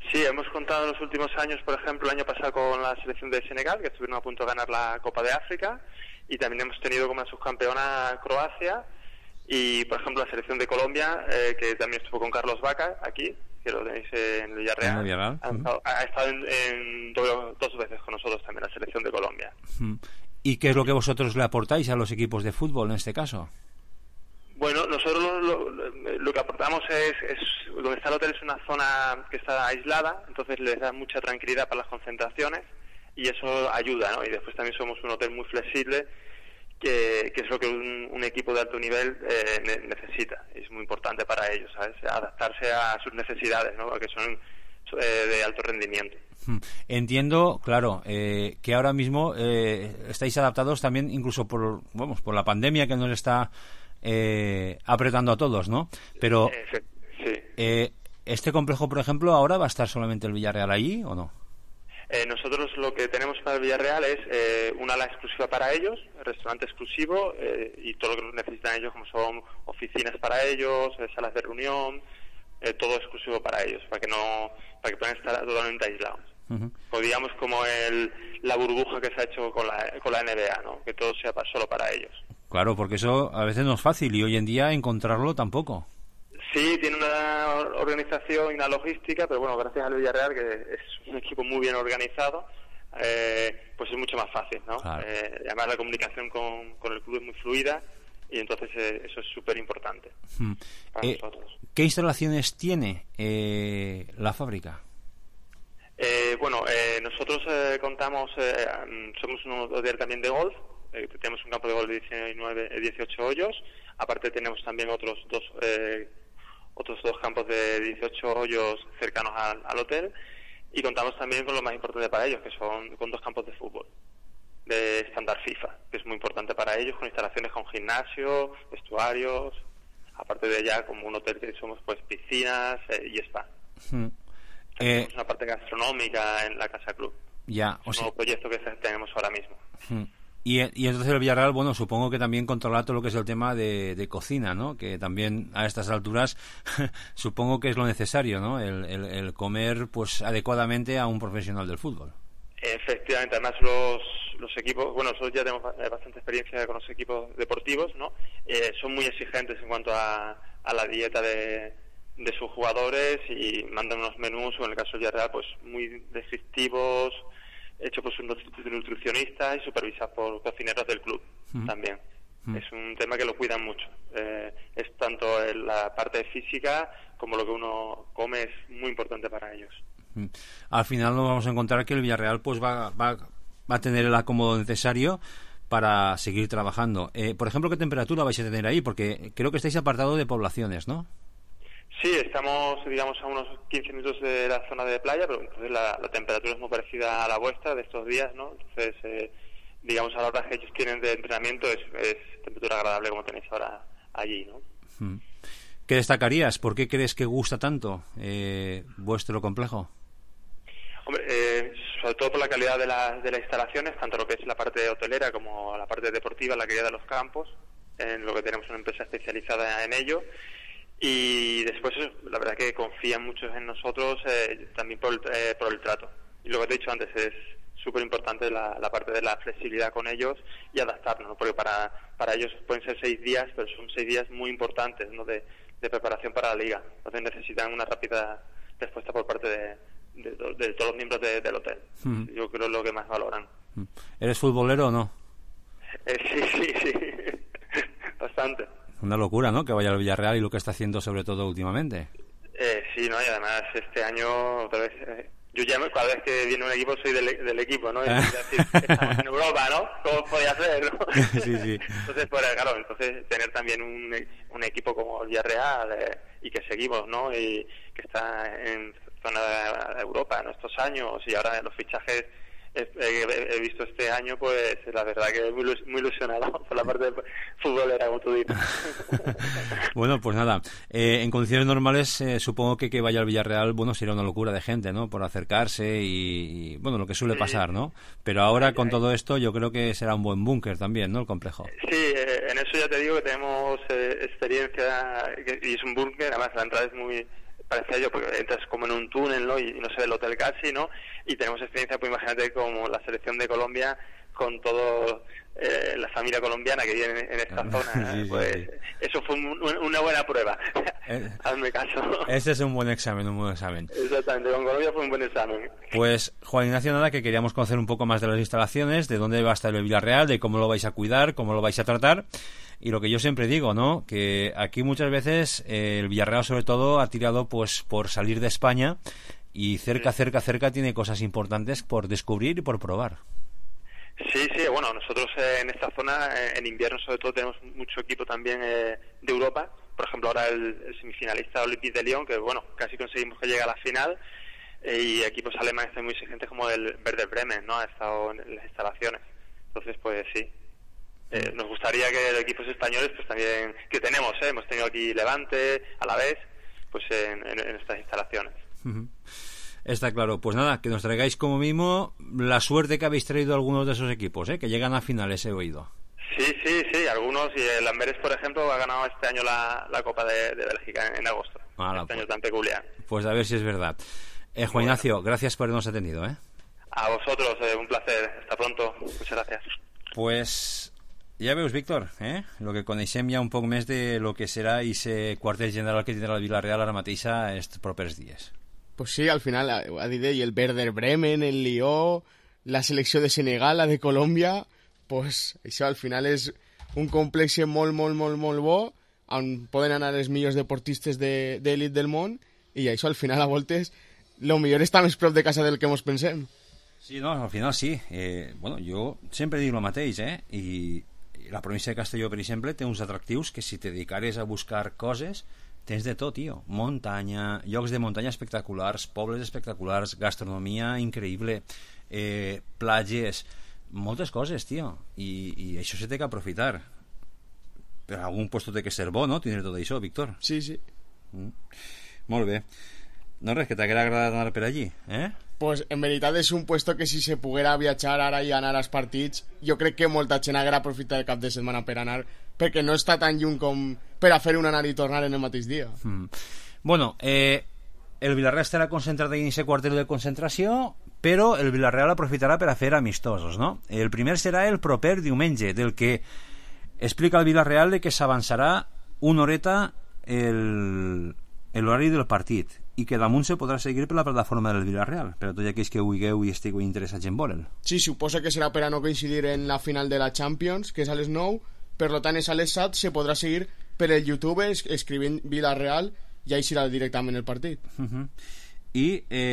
S21: Sí, hemos contado en los últimos años, por ejemplo, el año pasado con la selección de Senegal, que estuvieron a punto de ganar la Copa de África, y también hemos tenido como subcampeona Croacia, y por ejemplo la selección de Colombia, eh, que también estuvo con Carlos Vaca aquí, que lo tenéis en Villarreal,
S3: en Villarreal.
S21: ha, estado, ha estado en, en do, dos veces con nosotros también la selección de Colombia.
S3: ¿Y qué es lo que vosotros le aportáis a los equipos de fútbol en este caso?
S21: Bueno, nosotros lo, lo, lo que aportamos es, es, donde está el hotel es una zona que está aislada, entonces les da mucha tranquilidad para las concentraciones y eso ayuda, ¿no? Y después también somos un hotel muy flexible, que, que es lo que un, un equipo de alto nivel eh, ne- necesita, es muy importante para ellos, ¿sabes? Adaptarse a sus necesidades, ¿no? Que son eh, de alto rendimiento.
S3: Entiendo, claro, eh, que ahora mismo eh, estáis adaptados también incluso por, vamos, por la pandemia que nos está eh, apretando a todos, ¿no? Pero
S21: sí.
S3: eh, este complejo, por ejemplo, ahora va a estar solamente el Villarreal allí o no?
S21: Eh, nosotros lo que tenemos para el Villarreal es eh, una ala exclusiva para ellos, restaurante exclusivo eh, y todo lo que necesitan ellos, como son oficinas para ellos, eh, salas de reunión, eh, todo exclusivo para ellos, para que no, para que puedan estar totalmente aislados.
S3: Uh-huh.
S21: O digamos como el, la burbuja que se ha hecho con la, con la N B A, ¿no? Que todo sea pa, solo para ellos.
S3: Claro, porque eso a veces no es fácil y hoy en día encontrarlo tampoco.
S21: Sí, tiene una organización y una logística, pero bueno, gracias al Villarreal, que es un equipo muy bien organizado, eh, pues es mucho más fácil, ¿no?
S3: Claro.
S21: Eh, además la comunicación con, con el club es muy fluida y entonces eh, eso es súper importante
S3: Hmm.
S21: para
S3: Eh,
S21: nosotros.
S3: ¿Qué instalaciones tiene eh, la fábrica?
S21: Eh, bueno, eh, nosotros eh, contamos, eh, somos un hotel también de golf, eh, tenemos un campo de golf de diecinueve, dieciocho hoyos, aparte tenemos también otros dos eh, otros dos campos de dieciocho hoyos cercanos al, al hotel y contamos también con lo más importante para ellos, que son con dos campos de fútbol de estándar FIFA, que es muy importante para ellos, con instalaciones con gimnasio, vestuarios, aparte de ya como un hotel que somos pues piscinas eh, y spa.
S3: Hmm.
S21: Tenemos
S3: Eh,
S21: una parte gastronómica en la Casa Club.
S3: ya,
S21: Es
S3: o
S21: un
S3: sea,
S21: nuevo proyecto que tenemos ahora mismo.
S3: hmm. y, y entonces el Villarreal, bueno, supongo que también controla todo lo que es el tema de, de cocina, ¿no? Que también a estas alturas supongo que es lo necesario, ¿no? El, el, el comer pues adecuadamente a un profesional del fútbol.
S21: Efectivamente, además los, los equipos, bueno, nosotros ya tenemos bastante experiencia con los equipos deportivos, ¿no? Eh, son muy exigentes en cuanto a, a la dieta de, de sus jugadores y mandan unos menús, o en el caso del Villarreal, pues muy descriptivos, hechos por sus nutricionistas y supervisados por cocineros del club.
S3: Uh-huh.
S21: También.
S3: Uh-huh.
S21: Es un tema que lo cuidan mucho. Eh, es tanto en la parte física como lo que uno come es muy importante para ellos.
S3: Hmm. Al final nos vamos a encontrar que el Villarreal pues va, va, va a tener el acomodo necesario para seguir trabajando. Eh, por ejemplo, ¿qué temperatura vais a tener ahí? Porque creo que estáis apartado de poblaciones, ¿no?
S21: Sí, estamos, digamos, a unos quince minutos de la zona de playa, pero entonces la, la temperatura es muy parecida a la vuestra de estos días, ¿no? Entonces, eh, digamos, a la hora que ellos tienen de entrenamiento es, es temperatura agradable como tenéis ahora allí, ¿no?
S3: Hmm. ¿Qué destacarías? ¿Por qué crees que gusta tanto eh, vuestro complejo?
S21: Hombre, eh, sobre todo por la calidad de, la, de las instalaciones, tanto lo que es la parte hotelera como la parte deportiva, la calidad de los campos, en lo que tenemos una empresa especializada en ello. Y después, la verdad que confían mucho en nosotros eh, también por el, eh, por el trato. Y lo que te he dicho antes es súper importante la, la parte de la flexibilidad con ellos y adaptarnos, ¿no? Porque para, para ellos pueden ser seis días, pero son seis días muy importantes, ¿no? de, de preparación para la liga. Entonces necesitan una rápida respuesta por parte de, de, de, de todos los miembros de, del hotel.
S3: Mm.
S21: Yo creo que es lo que más valoran.
S3: ¿Eres futbolero o no?
S21: Eh, sí, sí, sí. Bastante.
S3: Una locura, ¿no? Que vaya al Villarreal y lo que está haciendo sobre todo últimamente.
S21: Eh, sí, ¿no? Y además este año otra vez... Eh, yo ya cada vez que viene un equipo soy del, del equipo, ¿no? Y decir, estamos en Europa, ¿no? ¿Cómo podía ser, no?
S3: Sí, sí.
S21: Entonces, pues claro, entonces tener también un, un equipo como el Villarreal eh, y que seguimos, ¿no? Y que está en zona de Europa en estos años y ahora en los fichajes he, he, he visto este año, pues la verdad que muy, muy ilusionado por la parte futbolera, como tú dices.
S3: Bueno, pues nada, eh, en condiciones normales eh, supongo que que vaya al Villarreal, bueno, sería una locura de gente, ¿no? Por acercarse y, y bueno, lo que suele pasar, ¿no? Pero ahora con todo esto yo creo que será un buen búnker también, ¿no? El complejo.
S21: Sí, eh, en eso ya te digo que tenemos eh, experiencia y es un búnker, además la entrada es muy parecía yo, porque entras como en un túnel, ¿no? Y no se ve el hotel casi, ¿no? Y tenemos experiencia, pues imagínate como la selección de Colombia con todo eh, la familia colombiana que vive en, en esta zona,
S3: sí, sí,
S21: pues
S3: sí.
S21: Eso fue un, un, una buena prueba.
S3: Eh,
S21: Hazme caso.
S3: Este es un buen examen, un buen examen.
S21: Exactamente, con Colombia fue un buen examen.
S3: Pues, Juan Ignacio, nada, que queríamos conocer un poco más de las instalaciones, de dónde va a estar el Villarreal, de cómo lo vais a cuidar, cómo lo vais a tratar. Y lo que yo siempre digo, ¿no? Que aquí muchas veces eh, el Villarreal, sobre todo, ha tirado pues por salir de España y cerca, cerca, cerca tiene cosas importantes por descubrir y por probar.
S21: Sí, sí, bueno, nosotros eh, en esta zona, eh, en invierno sobre todo, tenemos mucho equipo también eh, de Europa. Por ejemplo, ahora el, el semifinalista Olympique de Lyon, que bueno, casi conseguimos que llegue a la final, eh, y equipos alemanes muy exigentes como el Werder Bremen, ¿no? Ha estado en las instalaciones. Entonces, pues sí. Eh, nos gustaría que los equipos españoles, pues también, que tenemos, ¿eh? Hemos tenido aquí Levante, a la vez, pues en, en, en estas instalaciones.
S3: Uh-huh. Está claro. Pues nada, que nos traigáis como mínimo la suerte que habéis traído algunos de esos equipos, ¿eh? Que llegan a finales, he oído.
S21: Sí, sí, sí, algunos, y el Amberes, por ejemplo, ha ganado este año la, la Copa de, de Bélgica en, en agosto.
S3: Ala,
S21: este
S3: pues,
S21: año tan peculiar.
S3: Pues a ver si es verdad. Eh, Juan
S21: Bueno.
S3: Ignacio, gracias por habernos atendido, ¿eh?
S21: A vosotros, eh, un placer. Hasta pronto. Muchas gracias.
S3: Pues ja veus, Víctor, eh? El que coneixem ja un poc més de lo que serà ese quartel general que tindrà el Villarreal ara mateixa aquests propers dies.
S10: Pues sí, al final ha dit ell, el Werder Bremen, el Lió, la selecció de Senegal, la de Colòmbia, pues això al final és un complex molt, molt, molt, molt bo, on poden anar els millors deportistes d'elit de, del món, i això al final a voltes lo millor està més prop de casa del que mos pensem.
S3: Sí, no, al final sí. Eh, bueno, jo sempre dic el mateix, eh? I la província de Castelló, per exemple, té uns atractius que si te dedicares a buscar coses tens de tot, tio. Muntanya, llocs de muntanya espectaculars, pobles espectaculars, gastronomia increïble, eh, platges, moltes coses, tio. I, i això se té que aprofitar. Per algun puesto té que ser bo, no?, tindre tot això, Víctor.
S10: Sí, sí.
S3: Mm. Molt bé. No res, que t'haguera agradat anar per allí, eh?
S10: Pues en veritat és un puesto que si se poguera viatjar ara i anar als partits, jo crec que molta gent haguera aprofitat el cap de setmana per anar, perquè no està tan lluny com per a fer un anar i tornar en el mateix dia.
S3: Mm. Bueno, eh, el Villarreal estarà concentrat en aquest quartel de concentració, però el Villarreal aprofitarà per a fer amistosos, no? El primer serà el proper diumenge, del que explica el Villarreal de que s'avançarà una horeta el, l'horari del partit i que damunt se podrà seguir per la plataforma del Villarreal, per a tots aquells que vulgueu i estigueu interessats en veure'l.
S10: Sí, suposa que serà per a no coincidir en la final de la Champions, que és a les nou, per lo tant és a les set, se podrà seguir per el YouTube escrivint Villarreal i ahí serà directament el partit.
S3: Uh-huh. I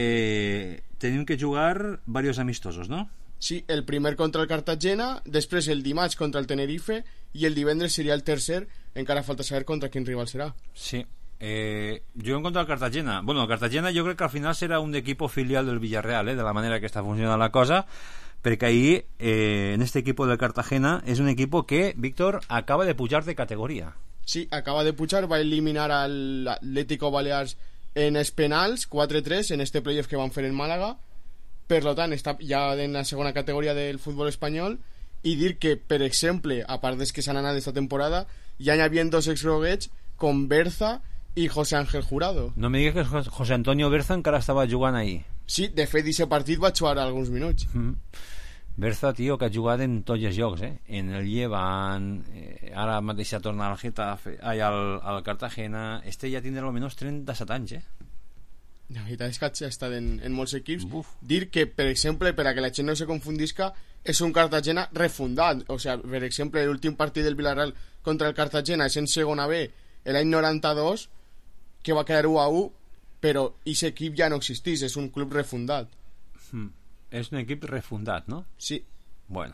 S3: eh, tenim que jugar diversos amistosos, no?
S10: Sí, el primer contra el Cartagena, després el dimarts contra el Tenerife i el divendres seria el tercer, encara falta saber contra quin rival serà.
S3: Sí. Eh, yo en contra del Cartagena, bueno, el Cartagena yo creo que al final será un equipo filial del Villarreal, eh, de la manera que está funcionando la cosa, porque ahí eh, en este equipo del Cartagena es un equipo que, Víctor, acaba de pujar de categoría.
S10: Sí, acaba de pujar, va a eliminar al Atlético Balears en els penals quatre tres en este playoff que van fer en Màlaga, per lo tant està ja en la segona categoria del futbol espanyol, i dir que, per exemple, a part dels que s'han anat esta temporada, ja hi havia dos exgroguets com Berza i José Ángel Jurado.
S3: No me digues que José Antonio Berza encara estava jugant ahí.
S10: Sí, de fet, aquest partit va jugar alguns minuts.
S3: Mm. Berza, tio, que ha jugat en tots els llocs, eh? En el Llevant, eh, ara mateix ha tornat al Getafe, ai, al, al Cartagena. Este ja tindrà almenys trenta-set anys, eh?
S10: La veritat és que ha estat en, en molts equips. Uf. Dir que, per exemple, per a que la gent no se confundisca, és un Cartagena refundat. O sigui, per exemple, l'últim partit del Villarreal contra el Cartagena és en segona B l'any noranta-dos, que va quedar u a u, però aquest equip ja no existís, és un club refundat.
S3: Hmm. És un equip refundat, no?
S10: Sí.
S3: Bueno,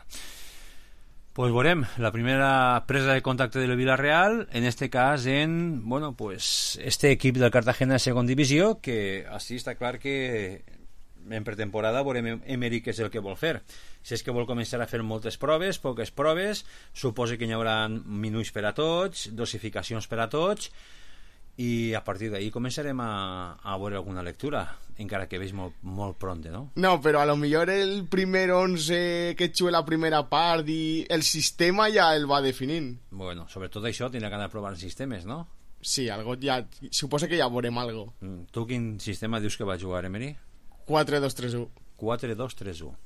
S3: pues veurem la primera presa de contacte del Villarreal, en este cas en, bueno, pues este equip del Cartagena de segona divisió, que així està clar que en pretemporada veurem Emery què és el que vol fer. Si és que vol començar a fer moltes proves, poques proves, suposa que hi haurà minuts per a tots, dosificacions per a tots, i a partir d'ahí començarem a, a veure alguna lectura, encara que veig molt, molt pronte, no?
S10: No, però a lo millor el primer onze que juga la primera part i el sistema ja el va definint.
S3: Bueno, sobretot això tindrà que anar provant sistemes, no?
S10: Sí, algo ja... Suposo que ja veurem algo.
S3: Mm, tu quin sistema dius que va jugar, Emery?
S10: quatre dos tres u.
S3: quatre dos tres u.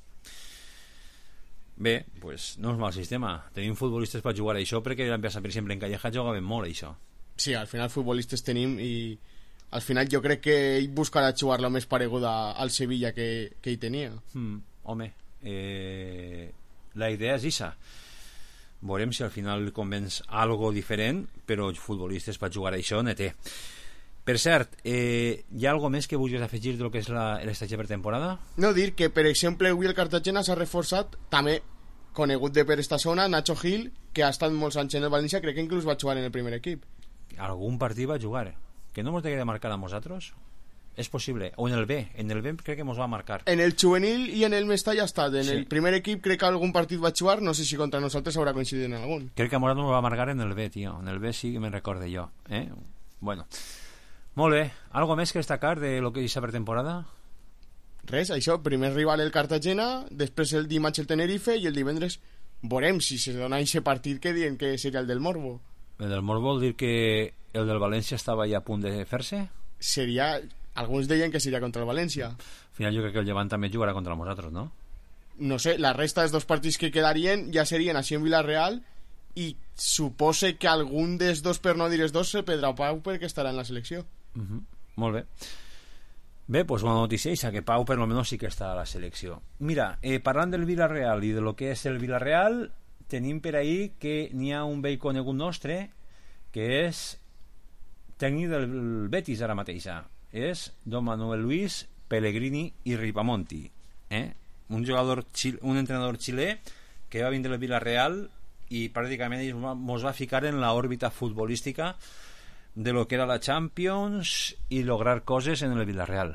S3: Bé, pues no és mal sistema. Tenim futbolistes per jugar a això, perquè l'any passat, per exemple, en Calleja jugaven molt a això.
S10: Sí, al final futbolistes tenim i al final jo crec que ell buscarà jugar lo més pareguda al Sevilla que, que hi tenia.
S3: Mm, home, eh, la idea és issa. Veurem si al final convenç algo diferent, però futbolistes per jugar a això ne té. Per cert, eh, hi ha alguna més que vulguis afegir del que és l'estatge per temporada?
S10: No, dir que, per exemple, avui el Cartagena s'ha reforçat, també conegut de per esta zona, Nacho Gil, que ha estat molts anys en el València, crec que inclús va jugar en el primer equip.
S3: Algun partit va jugar. Que no mos degué de marcar a nosaltres? És possible. O en el B. En el B crec que mos va marcar.
S10: En el juvenil i en el Mestalla ha estat. En sí. El primer equip crec que algun partit va jugar, no sé si contra nosaltres haurà coincidit en algun.
S3: Crec que a nosaltres mos va marcar en el B, tio. En el B sí que me'n recorde jo. Eh? Bueno. Molt bé. Algo més que destacar de lo que deixa per temporada?
S10: Res, això, primer rival el Cartagena, després el dimarts el Tenerife i el divendres veurem si se dona aquest partit que diuen que seria el del Morbo.
S3: El del Morbo vol dir que el del València estava ja a punt de fer-se?
S10: Seria... Alguns deien que seria contra el València.
S3: Al final jo crec que el Llevant també jugarà contra nosaltres, no?
S10: No sé, la resta dels dos partits que quedarien ja serien així en Villarreal i supose que algun dels dos, per no dir els dos, se Pedro Pau perquè estarà en la selecció.
S3: Uh -huh. Molt bé. Bé, pues bona notícia és que Pau per lo menos sí que està a la selecció. Mira, eh, parlant del Villarreal i de lo que és el Villarreal, tenim per ahí que n'hi ha un vell conegut nostre que és tècnic del Betis ara mateixa. És Don Manuel Luis Pellegrini i Ripamonti, eh? un jugador un entrenador xilè que va vindre al Villarreal i pràcticament ens va ficar en la òrbita futbolística de lo que era la Champions i lograr coses en el Villarreal.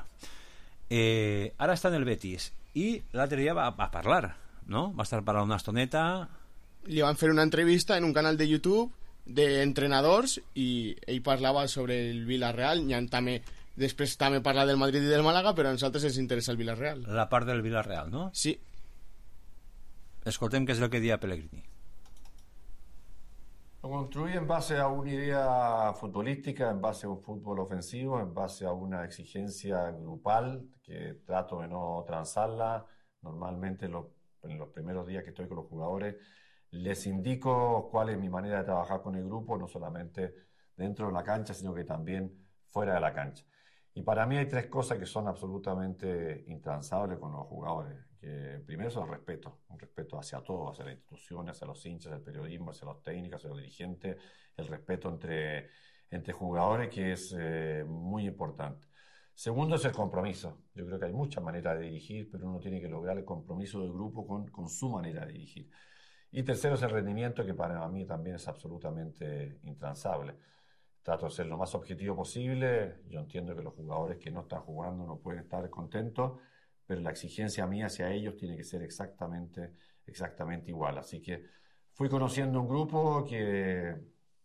S3: Eh, ara està en el Betis i l'altre dia va, va parlar, no? Va estar parlant una estoneta.
S10: Li van fer una entrevista en un canal de YouTube d'entrenadors i ell parlava sobre el Villarreal. Hi ha també després també parla del Madrid i del Màlaga, però a nosaltres ens interessa el Villarreal.
S3: La part del Villarreal, no?
S10: Sí.
S3: Escoltem què és el que dia Pellegrini.
S1: Lo construí en base a una idea futbolística, en base a un fútbol ofensivo, en base a una exigencia grupal que trato de no transarla. Normalmente lo, en los primeros días que estoy con los jugadores les indico cuál es mi manera de trabajar con el grupo, no solamente dentro de la cancha, sino que también fuera de la cancha. Y para mí hay tres cosas que son absolutamente intransables con los jugadores. Que primero es el respeto, un respeto hacia todos, hacia las instituciones, hacia los hinchas, el periodismo, hacia los técnicos, hacia los dirigentes, el respeto entre, entre jugadores, que es eh, muy importante. Segundo es el compromiso. Yo creo que hay muchas maneras de dirigir, pero uno tiene que lograr el compromiso del grupo con, con su manera de dirigir. Y tercero es el rendimiento, que para mí también es absolutamente intransable. Trato de ser lo más objetivo posible. Yo entiendo que los jugadores que no están jugando no pueden estar contentos, pero la exigencia mía hacia ellos tiene que ser exactamente, exactamente igual. Así que fui conociendo un grupo que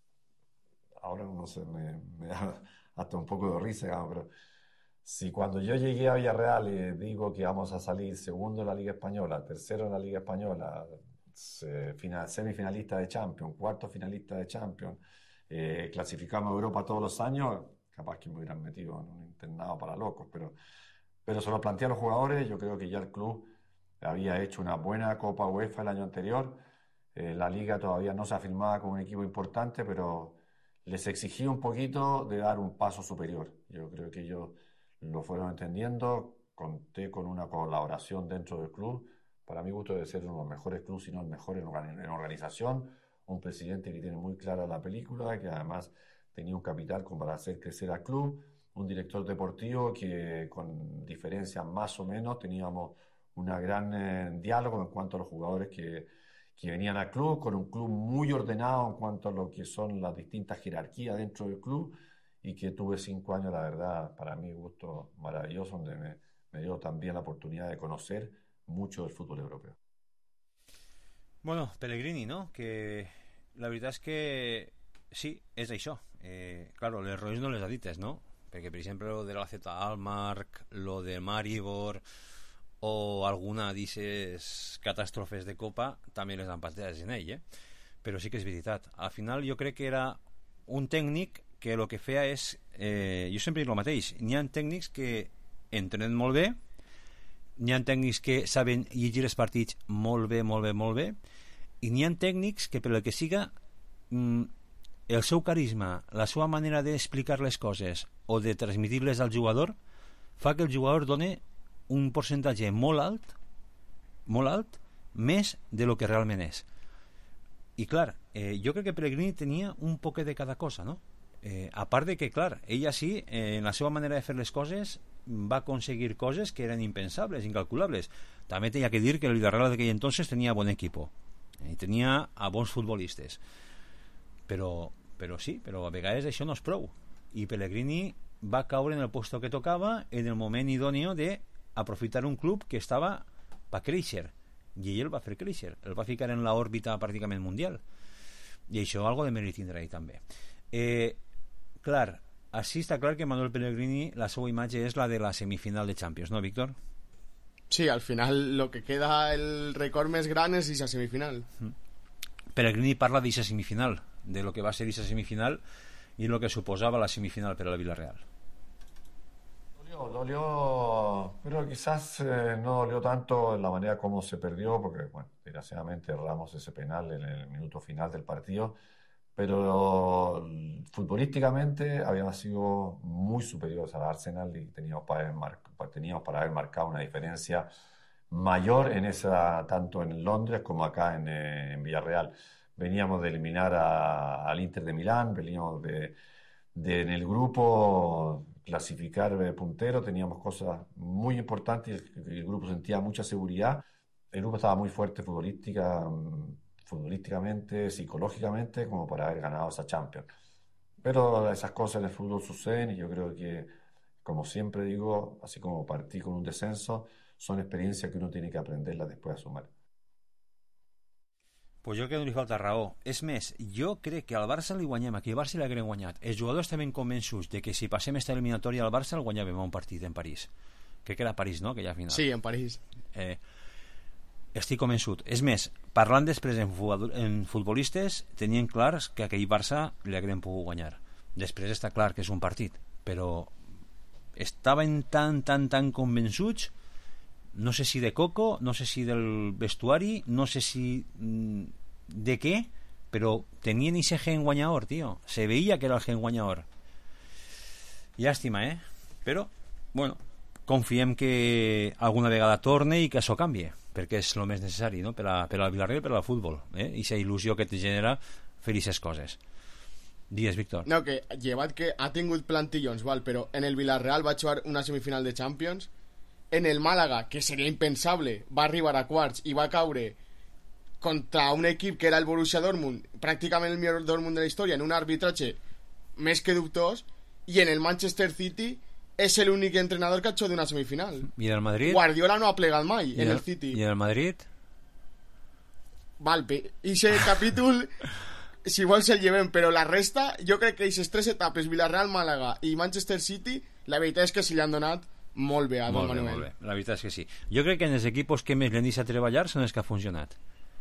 S1: ahora no sé, me, me da hasta un poco de risa, digamos, pero si cuando yo llegué a Villarreal y digo que vamos a salir segundo en la Liga Española, tercero en la Liga Española, semifinalista de Champions, cuarto finalista de Champions, Eh, clasificamos a Europa todos los años, capaz que me hubieran metido en un internado para locos, pero, pero se lo planteé a los jugadores. Yo creo que ya el club había hecho una buena Copa UEFA el año anterior, eh, la Liga todavía no se afirmaba como un equipo importante, pero les exigí un poquito de dar un paso superior. Yo creo que ellos lo fueron entendiendo. Conté con una colaboración dentro del club, para mi gusto debe ser uno de los mejores clubes, si no el mejor en, organi- en organización. Un presidente que tiene muy clara la película, que además tenía un capital como para hacer crecer al club, un director deportivo que con diferencias más o menos teníamos un gran eh, diálogo en cuanto a los jugadores que, que venían al club, con un club muy ordenado en cuanto a lo que son las distintas jerarquías dentro del club, y que tuve cinco años, la verdad, para mi gusto maravilloso, donde me, me dio también la oportunidad de conocer mucho del fútbol europeo.
S3: Bueno, Pellegrini, no? Que la veritat és que sí, és això. Eh, claro, les errors no les ha dites, no? Perquè, per exemple, lo de la Z Almark, lo de Maribor o alguna d'aquestes catàstrofes de Copa també les han pateades en ell, eh? Però sí que és veritat. Al final jo crec que era un tècnic que el que feia és... Eh, jo sempre dic el mateix. N'hi ha tècnics que entrenen molt bé, n'hi ha tècnics que saben llegir els partits molt bé, molt bé, molt bé, i n'hi ha tècnics que, per el que siga, mm, el seu carisma, la seva manera d'explicar les coses o de transmitir-les al jugador fa que el jugador doni un percentatge molt alt, molt alt, més de lo que realment és. I clar, eh, jo crec que Pellegrini tenia un poquet de cada cosa, no? Eh, a part de que, clar, ella sí, eh, en la seva manera de fer les coses va aconseguir coses que eren impensables, incalculables. També tenia que dir que el Villarreal d'aquell entonces tenia bon equipo i eh, tenia a bons futbolistes, però, però sí, però a vegades això no és prou, i Pellegrini va caure en el puesto que tocava en el moment idòneo d'aprofitar un club que estava per créixer, i ell el va fer créixer, el va ficar en l'òrbita pràcticament mundial, i això algo de mèrit tindrà ell també. Eh, clar, així està clar que Manuel Pellegrini, la seva imatge és la de la semifinal de Champions, ¿no, Víctor?
S10: Sí, al final lo que queda el récord més gran és esa semifinal.
S3: Mm. Pellegrini parla d'esa semifinal, de lo que va ser esa semifinal y lo que suposaba la semifinal per al Villarreal.
S1: Dolió, dolió, pero quizás eh, no dolió tanto en la manera como se perdió, porque, bueno, desgraciadamente erramos ese penal en el minuto final del partido, pero futbolísticamente habíamos sido muy superiores al Arsenal y teníamos para, mar, teníamos para haber marcado una diferencia mayor en esa, tanto en Londres como acá en, en Villarreal. Veníamos de eliminar a, al Inter de Milán, veníamos de, de en el grupo clasificar puntero, teníamos cosas muy importantes, el, el grupo sentía mucha seguridad, el grupo estaba muy fuerte futbolística, futbolísticamente, psicológicamente, como para haber ganado esa Champions. Pero esas cosas en el fútbol suceden y yo creo que, como siempre digo, así como partí con un descenso, son experiencias que uno tiene que aprenderlas después a sumar.
S3: Pues jo crec que no li falta raó. És més, jo crec que al Barça li guanyem, aquí al Barça li haguem guanyat. Els jugadors estaven convençuts de que si passem esta eliminatòria al Barça el guanyàvem un partit en París. Crec que era París, no?, aquella final.
S10: Sí, en París.
S3: Eh, estic convençut. És més, parlant després en, en futbolistes, tenien clars que aquell Barça li haguem pogut guanyar. Després està clar que és un partit, però estaven tan, tan, tan convençuts, no sé si de Coco, no sé si del vestuari, no sé si mmm, de què, però tenien ese gen guanyador, tio. Se veia que era el gen guanyador. Llàstima, eh? Però, bueno, confiem que alguna vegada torne i que això canvie, perquè és el més necessari, no?, per, a, per al Villarreal i per al futbol, eh? I aquesta il·lusió que te genera fer aquestes coses. Digues, Víctor.
S10: No, que llevat que ha tingut plantillons, val, però en el Villarreal va jugar una semifinal de Champions, en el Málaga, que seria impensable, va arribar a quarts i va caure contra un equip que era el Borussia Dortmund, pràcticament el millor Dortmund de la història, en un arbitratge més que dubtós, i en el Manchester City és l'únic entrenador que ha hecho d'una semifinal.
S3: I en el Madrid?
S10: Guardiola no ha plegat mai en
S3: el,
S10: el City.
S3: I en el Madrid?
S10: Val, i aquest capítol si vols el llevem, però la resta jo crec que aquestes tres etapes, Villarreal, Málaga i Manchester City, la veritat és que se li han donat molt bé a Don Manuel.
S3: Molt bé, la veritat és que sí. Jo crec que en els equipos que més li han deixat treballar són els que ha funcionat.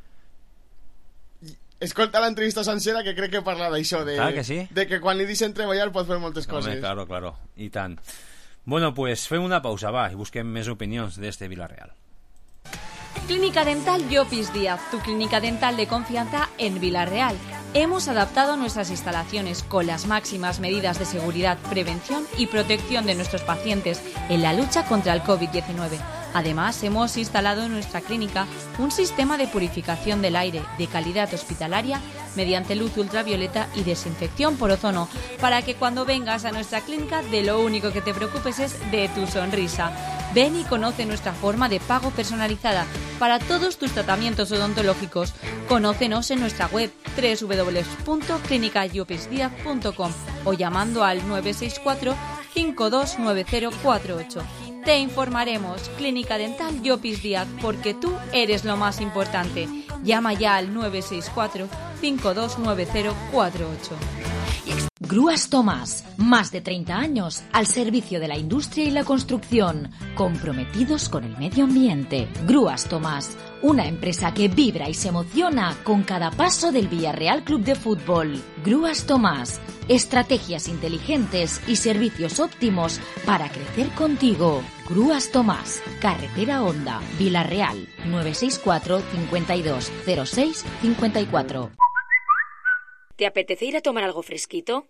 S10: Escolta l'entrevista sencera, que crec que parla d'això, de,
S3: ah, que sí?
S10: de que quan li deixen treballar pot fer moltes coses.
S3: Home, claro, claro, i tant. Bueno, pues fem una pausa, va, i busquem més opinions d'este Villarreal.
S7: Clínica Dental Llopis Díaz, tu clínica dental de confianza en Villarreal. Hemos adaptado nuestras instalaciones con las máximas medidas de seguridad, prevención y protección de nuestros pacientes en la lucha contra el COVID diecinueve. Además, hemos instalado en nuestra clínica un sistema de purificación del aire de calidad hospitalaria mediante luz ultravioleta y desinfección por ozono, para que cuando vengas a nuestra clínica de lo único que te preocupes es de tu sonrisa. Ven y conoce nuestra forma de pago personalizada para todos tus tratamientos odontológicos. Conócenos en nuestra web doble u doble u doble u punto clínica llopis díaz punto com o llamando al nueve seis cuatro, cinco dos nueve cero cuatro ocho. Te informaremos. Clínica Dental Llopis Díaz, porque tú eres lo más importante. Llama ya al nueve seis cuatro, cinco dos nueve cero cuatro ocho.
S15: Grúas Tomás, más de treinta años al servicio de la industria y la construcción, comprometidos con el medio ambiente. Grúas Tomás, una empresa que vibra y se emociona con cada paso del Villarreal Club de Fútbol. Grúas Tomás, estrategias inteligentes y servicios óptimos para crecer contigo. Grúas Tomás, Carretera Honda, Villarreal, nueve seis cuatro, cincuenta y dos, cero seis, cincuenta y cuatro.
S2: ¿Te apetece ir a tomar algo fresquito?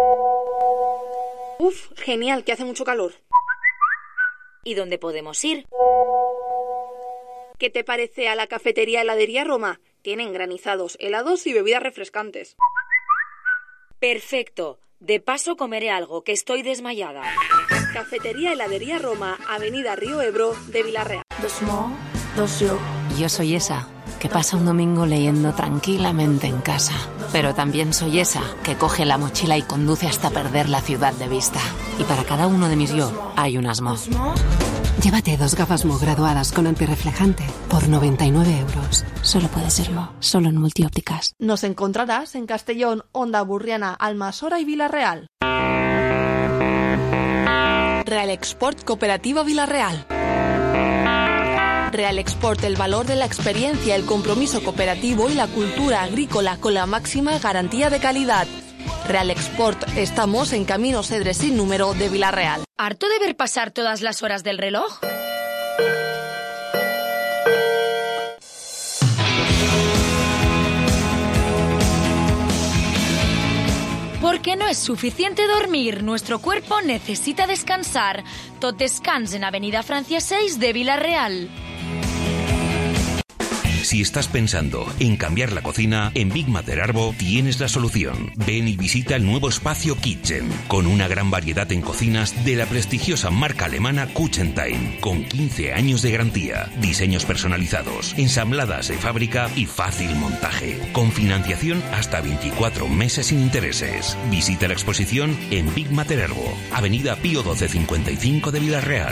S5: Uf, genial, que hace mucho calor.
S2: ¿Y dónde podemos ir?
S5: ¿Qué te parece a la cafetería Heladería Roma? Tienen granizados, helados y bebidas refrescantes.
S2: Perfecto. De paso comeré algo, que estoy desmayada.
S5: Cafetería Heladería Roma, Avenida Río Ebro, de Villarreal.
S22: Dos mo, dos yo. Yo soy esa que pasa un domingo leyendo tranquilamente en casa. Pero también soy esa que coge la mochila y conduce hasta perder la ciudad de vista. Y para cada uno de mis yo hay unas Mo. Llévate dos gafas Mo graduadas con antirreflejante por noventa y nueve euros. Solo puede ser Mo, solo en Multiópticas.
S5: Nos encontrarás en Castellón, Honda Burriana, Almasora y Villarreal. Real Export Cooperativa Villarreal. Real Export, el valor de la experiencia, el compromiso cooperativo y la cultura agrícola con la máxima garantía de calidad. Real Export, estamos en Camino Cedre sin número de Villarreal.
S6: ¿Harto de ver pasar todas las horas del reloj? Porque no es suficiente dormir, nuestro cuerpo necesita descansar. Tot descans en Avenida Francia seis de Villarreal.
S8: Si estás pensando en cambiar la cocina, en Big Mater Arbo tienes la solución. Ven y visita el nuevo espacio Kitchen, con una gran variedad en cocinas de la prestigiosa marca alemana Kuchentime, con quince años de garantía, diseños personalizados, ensambladas de fábrica y fácil montaje, con financiación hasta veinticuatro meses sin intereses. Visita la exposición en Big Mater Arbo, Avenida Pío doce cincuenta y cinco de Villarreal.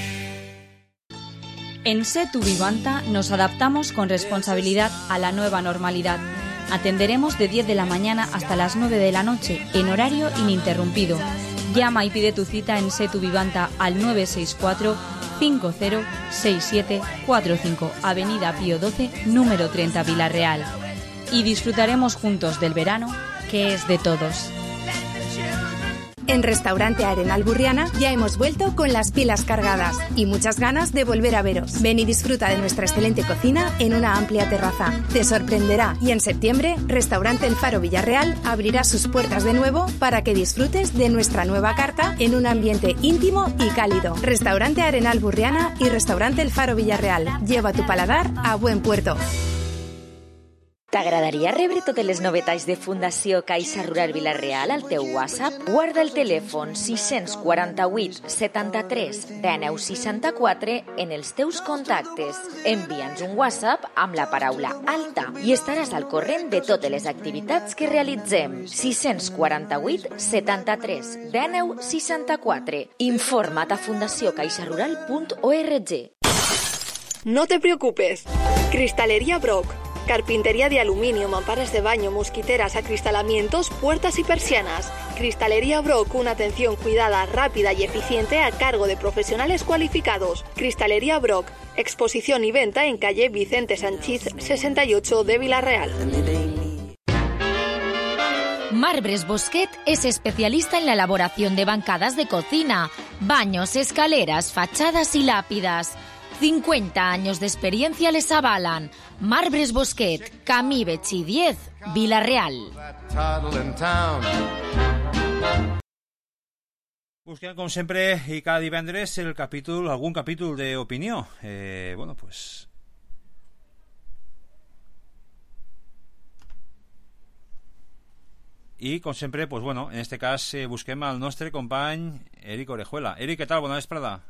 S7: En Setu Vivanta nos adaptamos con responsabilidad a la nueva normalidad. Atenderemos de diez de la mañana hasta las nueve de la noche, en horario ininterrumpido. Llama y pide tu cita en Setu Vivanta al nueve seis cuatro, cinco cero seis siete cuatro cinco, Avenida Pío doce, número treinta, Villarreal. Y disfrutaremos juntos del verano, que es de todos.
S23: En Restaurante Arenal Burriana ya hemos vuelto con las pilas cargadas y muchas ganas de volver a veros. Ven y disfruta de nuestra excelente cocina en una amplia terraza. Te sorprenderá y en septiembre Restaurante El Faro Villarreal abrirá sus puertas de nuevo para que disfrutes de nuestra nueva carta en un ambiente íntimo y cálido. Restaurante Arenal Burriana y Restaurante El Faro Villarreal. Lleva tu paladar a buen puerto.
S6: T'agradaria rebre totes les novetats de Fundació Caixa Rural Villarreal al teu WhatsApp? Guarda el telèfon sis quatre vuit setanta-tres dinou seixanta-quatre en els teus contactes. Envia'ns un WhatsApp amb la paraula alta i estaràs al corrent de totes les activitats que realitzem. sis quatre vuit setanta-tres dinou seixanta-quatre. Informa't a fundació caixa rural punt org.
S5: No te preocupes. Cristalería Brock. Carpintería de aluminio, mamparas de baño, mosquiteras, acristalamientos, puertas y persianas. Cristalería Brock, una atención cuidada, rápida y eficiente a cargo de profesionales cualificados. Cristalería Brock, exposición y venta en calle Vicente Sanchís sesenta y ocho de Villarreal.
S6: Marbres Bosquet es especialista en la elaboración de bancadas de cocina, baños, escaleras, fachadas y lápidas. cincuenta años de experiencia les avalan. Marbres Bosquet, Camí Betxí diez, Villarreal.
S3: Busquem, com sempre, i cada divendres el capítol, algun capítol d'opinió. Eh, bueno, pues... I, com sempre, pues bueno, en este cas eh, busquem al nostre company Eric Orejuela. Eric, què tal? Bona vesprada.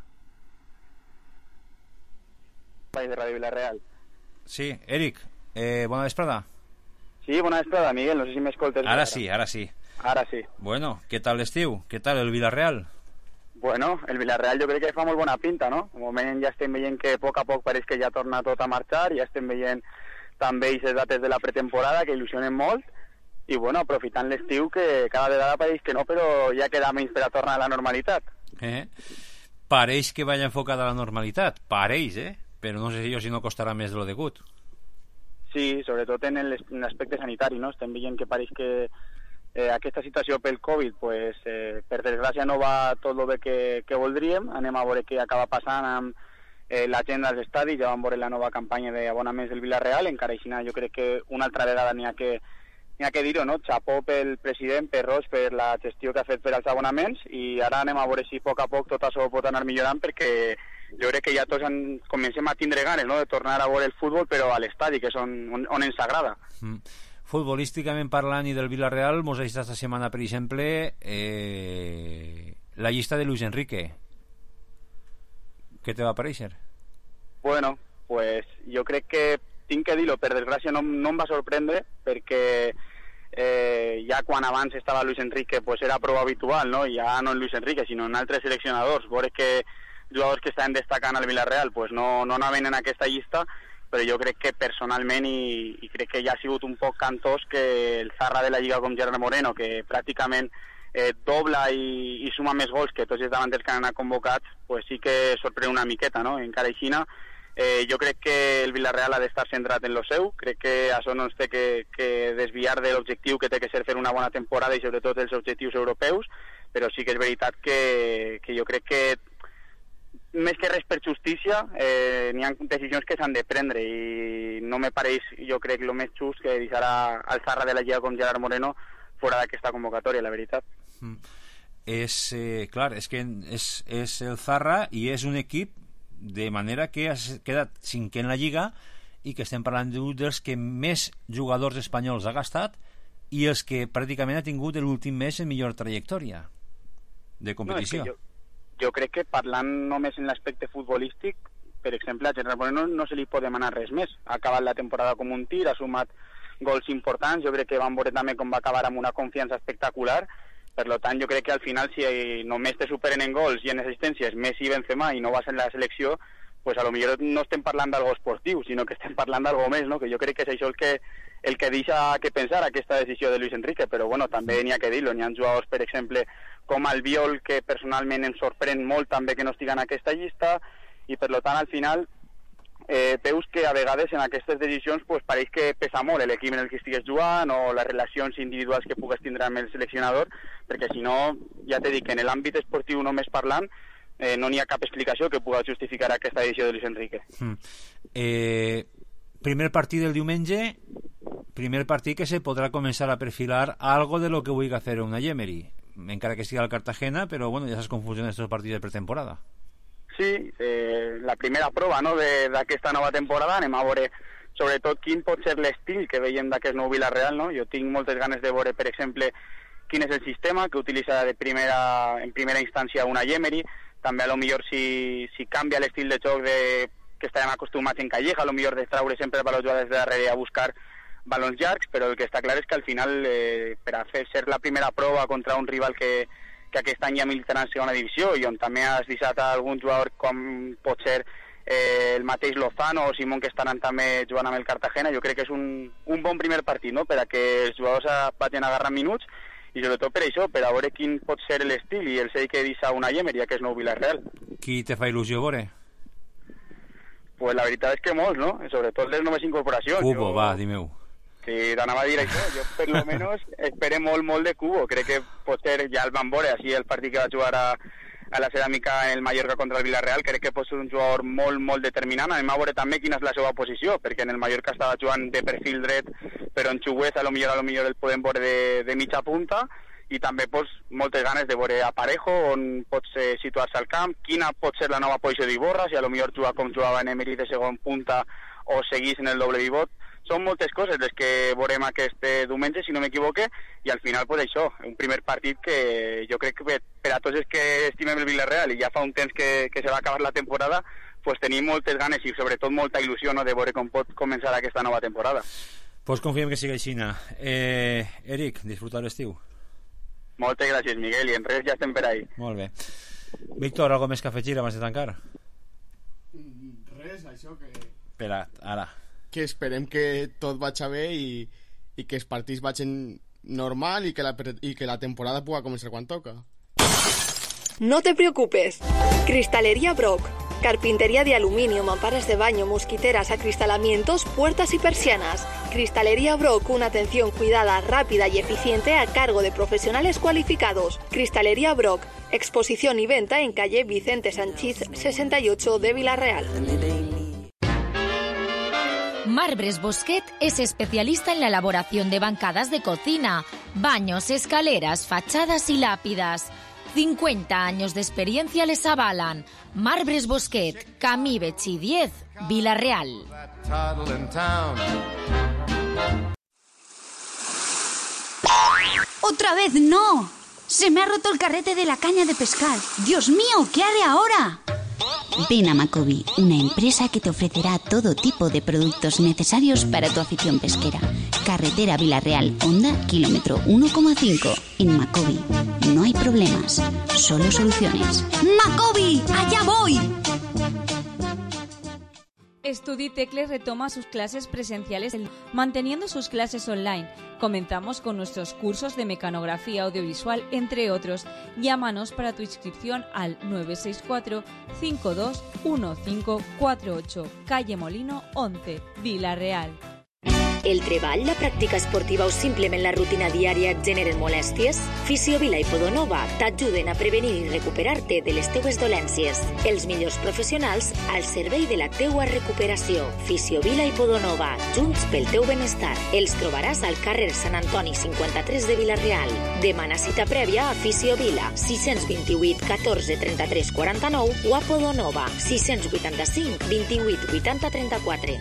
S24: De Radio Villarreal.
S3: Sí, Eric, eh, bona vesprada.
S24: Sí, bona vesprada, Miguel, no sé si m'escoltes.
S3: Ara sí, ara sí.
S24: Ara sí.
S3: Bueno, què tal l'estiu? Què tal el Villarreal?
S24: Bueno, el Villarreal jo crec que fa molt bona pinta, no? De moment ja estem veient que a poc a poc pareix que ja torna tot a marxar, ja estem veient també aquestes dates de la pretemporada que il·lusionen molt i bueno, aprofitant l'estiu, que cada vegada pareix que no, però ja queda menys per a tornar a la normalitat.
S3: Eh? Pareix que vaya enfocada a la normalitat, pareix, eh? Però no sé si jo si no costarà més de lo degut.
S24: Sí, sobretot en l'aspecte sanitari, no? Estem veient que pareix que eh, aquesta situació pel Covid, pues, eh, per desgràcia no va tot el bé que, que voldríem. Anem a veure què acaba passant amb eh, la gent dels estadis. Ja vam veure la nova campanya d'abonaments del Villarreal, encara així jo crec que una altra vegada n'hi ha que n'hi ha que dir-ho, no? Xapó pel president, per Roig, per la gestió que ha fet per als abonaments, i ara anem a veure si a poc a poc tot això pot anar millorant, perquè jo crec que ja tots en, comencem a tindre ganes, no?, de tornar a veure el futbol, però a l'estadi, que és on, on, on ens agrada.
S3: Mm. Futbolísticament parlant i del Villarreal, mos ha dit esta setmana, per exemple, eh, la llista de Luis Enrique. Què te va parèixer?
S24: Bueno, pues jo crec que tinc que dir-ho, per desgràcia no, no em va sorprendre, perquè eh, ja quan abans estava Luis Enrique pues era prou habitual, no? Ja no en Luis Enrique, sinó en altres seleccionadors, veure que jugadors que estaven destacant al Villarreal pues no, no anaven en aquesta llista, però jo crec que personalment i, i crec que ja ha sigut un poc cantós que el Zarra de la Lliga com Gerard Moreno, que pràcticament eh, dobla i, i suma més gols que tots els davanters que han anat convocats, pues sí que sorprèn una miqueta, no? Encara així Eh, jo crec que el Villarreal ha d'estar centrat en lo seu, crec que això no ens té que, que desviar de l'objectiu que té que ser fer una bona temporada i sobretot els objectius europeus, però sí que és veritat que, que jo crec que més que res per justícia eh, n'hi ha decisions que s'han de prendre i no me pareix, jo crec, el més just que deixar al Zarra de la Lliga com Gerard Moreno fora d'aquesta convocatòria, la veritat.
S3: Mm. És, eh, clar, és que és, és el Zarra i és un equip de manera que ha quedat cinquè en la Lliga i que estem parlant d'un dels que més jugadors espanyols ha gastat i els que pràcticament ha tingut l'últim mes en millor trajectòria de competició.
S24: No, jo, jo crec que parlant només en l'aspecte futbolístic, per exemple, a Gerard Moreno no se li pot demanar res més. Ha acabat la temporada com un tir, ha sumat gols importants, jo crec que vam veure també com va acabar amb una confiança espectacular. Per tant, jo crec que al final, si només te superen en gols i en assistències Messi i Benzema i no vas en la selecció, pues a lo millor no estem parlant d'algo esportiu, sinó que estem parlant d'algo més, no? Que jo crec que és això el que, el que deixa que pensar aquesta decisió de Luis Enrique, però bueno, també n'hi ha que dir-lo, n'hi ha jugadors, per exemple, com Albiol, que personalment em sorprèn molt també que no estigui en aquesta llista, i per tant, al final, eh, veus que a vegades en aquestes decisions pues, pareix que pesa molt l'equip en el que estigues jugant o les relacions individuals que pugues tindre amb el seleccionador, perquè si no, ja t'he dit que en l'àmbit esportiu només parlant eh, no n'hi ha cap explicació que pugui justificar aquesta decisió de Luis Enrique.
S3: Mm. Eh, primer partit del diumenge, primer partit que se podrà començar a perfilar algo de lo que vulgui fer una Emery, encara que sigui al Cartagena, però bueno, ja saps com funcionen aquests partits de pretemporada.
S24: Sí, eh, la primera prova, no, d'aquesta nova temporada, anem a veure sobretot quin pot ser l'estil que veiem d'aquest nou Villarreal, no? Jo tinc moltes ganes de veure, per exemple, quin és el sistema que utilitza de primera, en primera instància una Emery, també a lo millor si, si canvia l'estil de joc de, que estarem acostumats en Calleja, a lo millor de traure sempre per les jugades de darrere a buscar balons llargs, però el que està clar és que al final, eh, per a fer ser la primera prova contra un rival que que aquest any ja militarà en segona divisió i on també has deixat algun jugador com pot ser eh, el mateix Lozano o Simón que estaran també jugant amb el Cartagena, jo crec que és un, un bon primer partit, no?, per a que els jugadors vagin agarrant minuts i sobretot per això, per a veure quin pot ser l'estil i el sei que deixa una Emery, que és nou Villarreal.
S3: Qui te fa il·lusió veure?
S24: Pues la veritat és que molts, no?, sobretot les noves incorporacions.
S3: Cubo,
S24: jo...
S3: va, dime-ho.
S24: Sí, t'anava a dir això, jo per lo menos esperé molt, molt de Cubo, crec que pot ser, ja el van veure, així el partit que va jugar a, a la ceràmica en el Mallorca contra el Villarreal, crec que pot ser un jugador molt, molt determinant, anem a veure també quina és la seva posició, perquè en el Mallorca estava jugant de perfil dret, però en Xuguez a lo millor, a lo millor el podem veure de, de mitja punta, i també pues, moltes ganes de veure a Parejo, on pot ser situar-se al camp, quina pot ser la nova posició d'Iborra, si a lo millor jugar com jugava en Emery de segon punta o seguís en el doble pivot. Són moltes coses les que veurem aquest diumenge, si no m'equivoque, i al final, pues això, un primer partit que jo crec que per a tots els que estimem el Villarreal i ja fa un temps que, que se va acabar la temporada, pues tenim moltes ganes i sobretot molta il·lusió, no?, de veure com pot començar aquesta nova temporada.
S3: Pues confiem que sigui així. Eh, Eric, disfrutar l'estiu.
S24: Moltes gràcies, Miguel, i en res ja estem per ahí.
S3: Molt bé. Víctor, algo més que afegir abans de tancar?
S10: Res, això que...
S3: Espera, ara.
S10: Que esperem que tot vagi bé i, i que els partits vagin normal y que la, y que la temporada pueda comenzar cuando toca.
S23: No te preocupes. Cristalería Brock. Carpintería de aluminio, mamparas de baño, mosquiteras, acristalamientos, puertas y persianas. Cristalería Brock, una atención cuidada, rápida y eficiente a cargo de profesionales cualificados. Cristalería Brock, exposición y venta en calle Vicente Sanchís sesenta y ocho de Villarreal.
S15: Marbres Bosquet es especialista en la elaboración de bancadas de cocina, baños, escaleras, fachadas y lápidas. cincuenta años de experiencia les avalan. Marbres Bosquet, Camí Betxí diez, Villarreal.
S4: ¡Otra vez no! Se me ha roto el carrete de la caña de pescar. ¡Dios mío! ¿Qué haré ahora?
S9: Ven a Macobi, una empresa que te ofrecerá todo tipo de productos necesarios para tu afición pesquera. Carretera Villarreal, Honda, kilómetro uno coma cinco. En Macobi no hay problemas, solo soluciones.
S4: ¡Macobi! ¡Allá voy!
S7: Estuditecle retoma sus clases presenciales manteniendo sus clases online. Comenzamos con nuestros cursos de mecanografía audiovisual, entre otros. Llámanos para tu inscripción al nueve seis cuatro, cinco dos uno cinco cuatro ocho, calle Molino once, Villarreal.
S6: El treball, la pràctica esportiva o simplement la rutina diària et generen molèsties? Fisiovila i Podonova t'ajuden a prevenir i recuperar-te de les teues dolències. Els millors professionals al servei de la teua recuperació. Fisiovila i Podonova, junts pel teu benestar. Els trobaràs al carrer Sant Antoni cinquanta-tres de Villarreal. Demana cita prèvia a Fisiovila, sis dos vuit, catorze, trenta-tres, quaranta-nou o a Podonova, sis vuitanta-cinc, vint-i-vuit, vuitanta, trenta-quatre.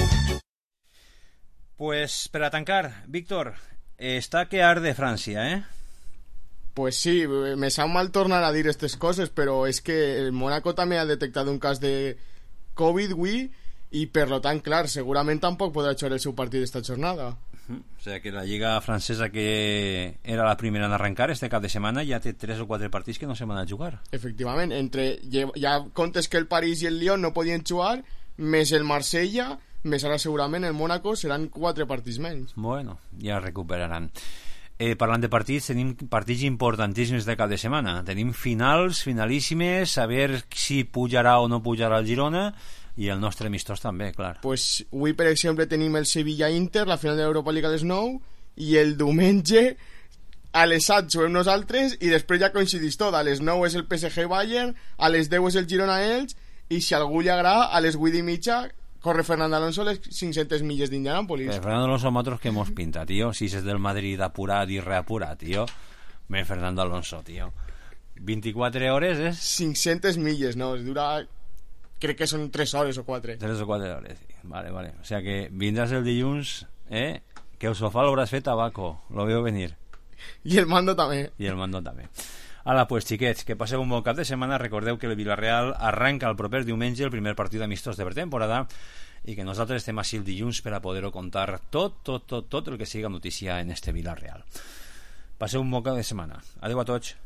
S3: Pues per a tancar, Víctor, està que arde Francia, ¿eh?
S10: Pues sí, me sap mal tornar a dir estas cosas, pero es que el Mónaco també ha detectat un cas de Covid avui i per lo tant, clar, segurament tampoc podrà jugar el seu partit esta jornada.
S3: Uh-huh. O sea que la lliga francesa, que era la primera en arrencar este cap de setmana, ja té tres o quatre partits que no se van a jugar.
S10: Efectivament, entre ja comptes que el París i el Lyon no podien jugar, més el Marsella, més ara segurament el Mónaco, seran quatre partits menys.
S3: Bueno, ja recuperaran. Eh, parlant de partits, tenim partits importantíssims de cap de setmana. Tenim finals, finalíssimes, saber si pujarà o no pujarà el Girona, i el nostre amistós també, clar.
S10: Pues avui, per exemple, tenim el Sevilla-Inter, la final de l'Europa League a les nou, i el diumenge a les set juguem nosaltres, i després ja coincidís tot. A les nou és el P S G-Bayern, a les deu és el Girona-Elx, i si a algú li agrada, a les vuit i mitja corre Fernando Alonso les cinc-centes milles d'Indianapolis.
S3: Eh, Fernando Alonso nosotros que hemos pinta, tío. Si es del Madrid apurat i reapurat, tío. Me Fernando Alonso, tío. veinticuatro hores és...
S10: cinc-centes milles, no? Dura... Crec que són tres hores o quatre.
S3: tres o quatre hores, sí. Vale, vale. O sea que vindràs el dilluns, eh? Que el sofà l'hauràs fet tabaco. Lo veo venir.
S10: I el mando també.
S3: I el mando també. Ala, pues, xiquets, que passeu un bon cap de setmana. Recordeu que el Villarreal arranca el proper diumenge el primer partit amistós de pretemporada i que nosaltres estem així el dilluns per a poder-ho contar tot, tot, tot, tot el que siga notícia en este Villarreal. Passeu un bon cap de setmana. Adeu a tots.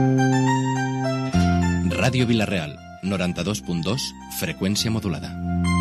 S12: Ràdio Villarreal, noranta-dos punt dos, freqüència modulada.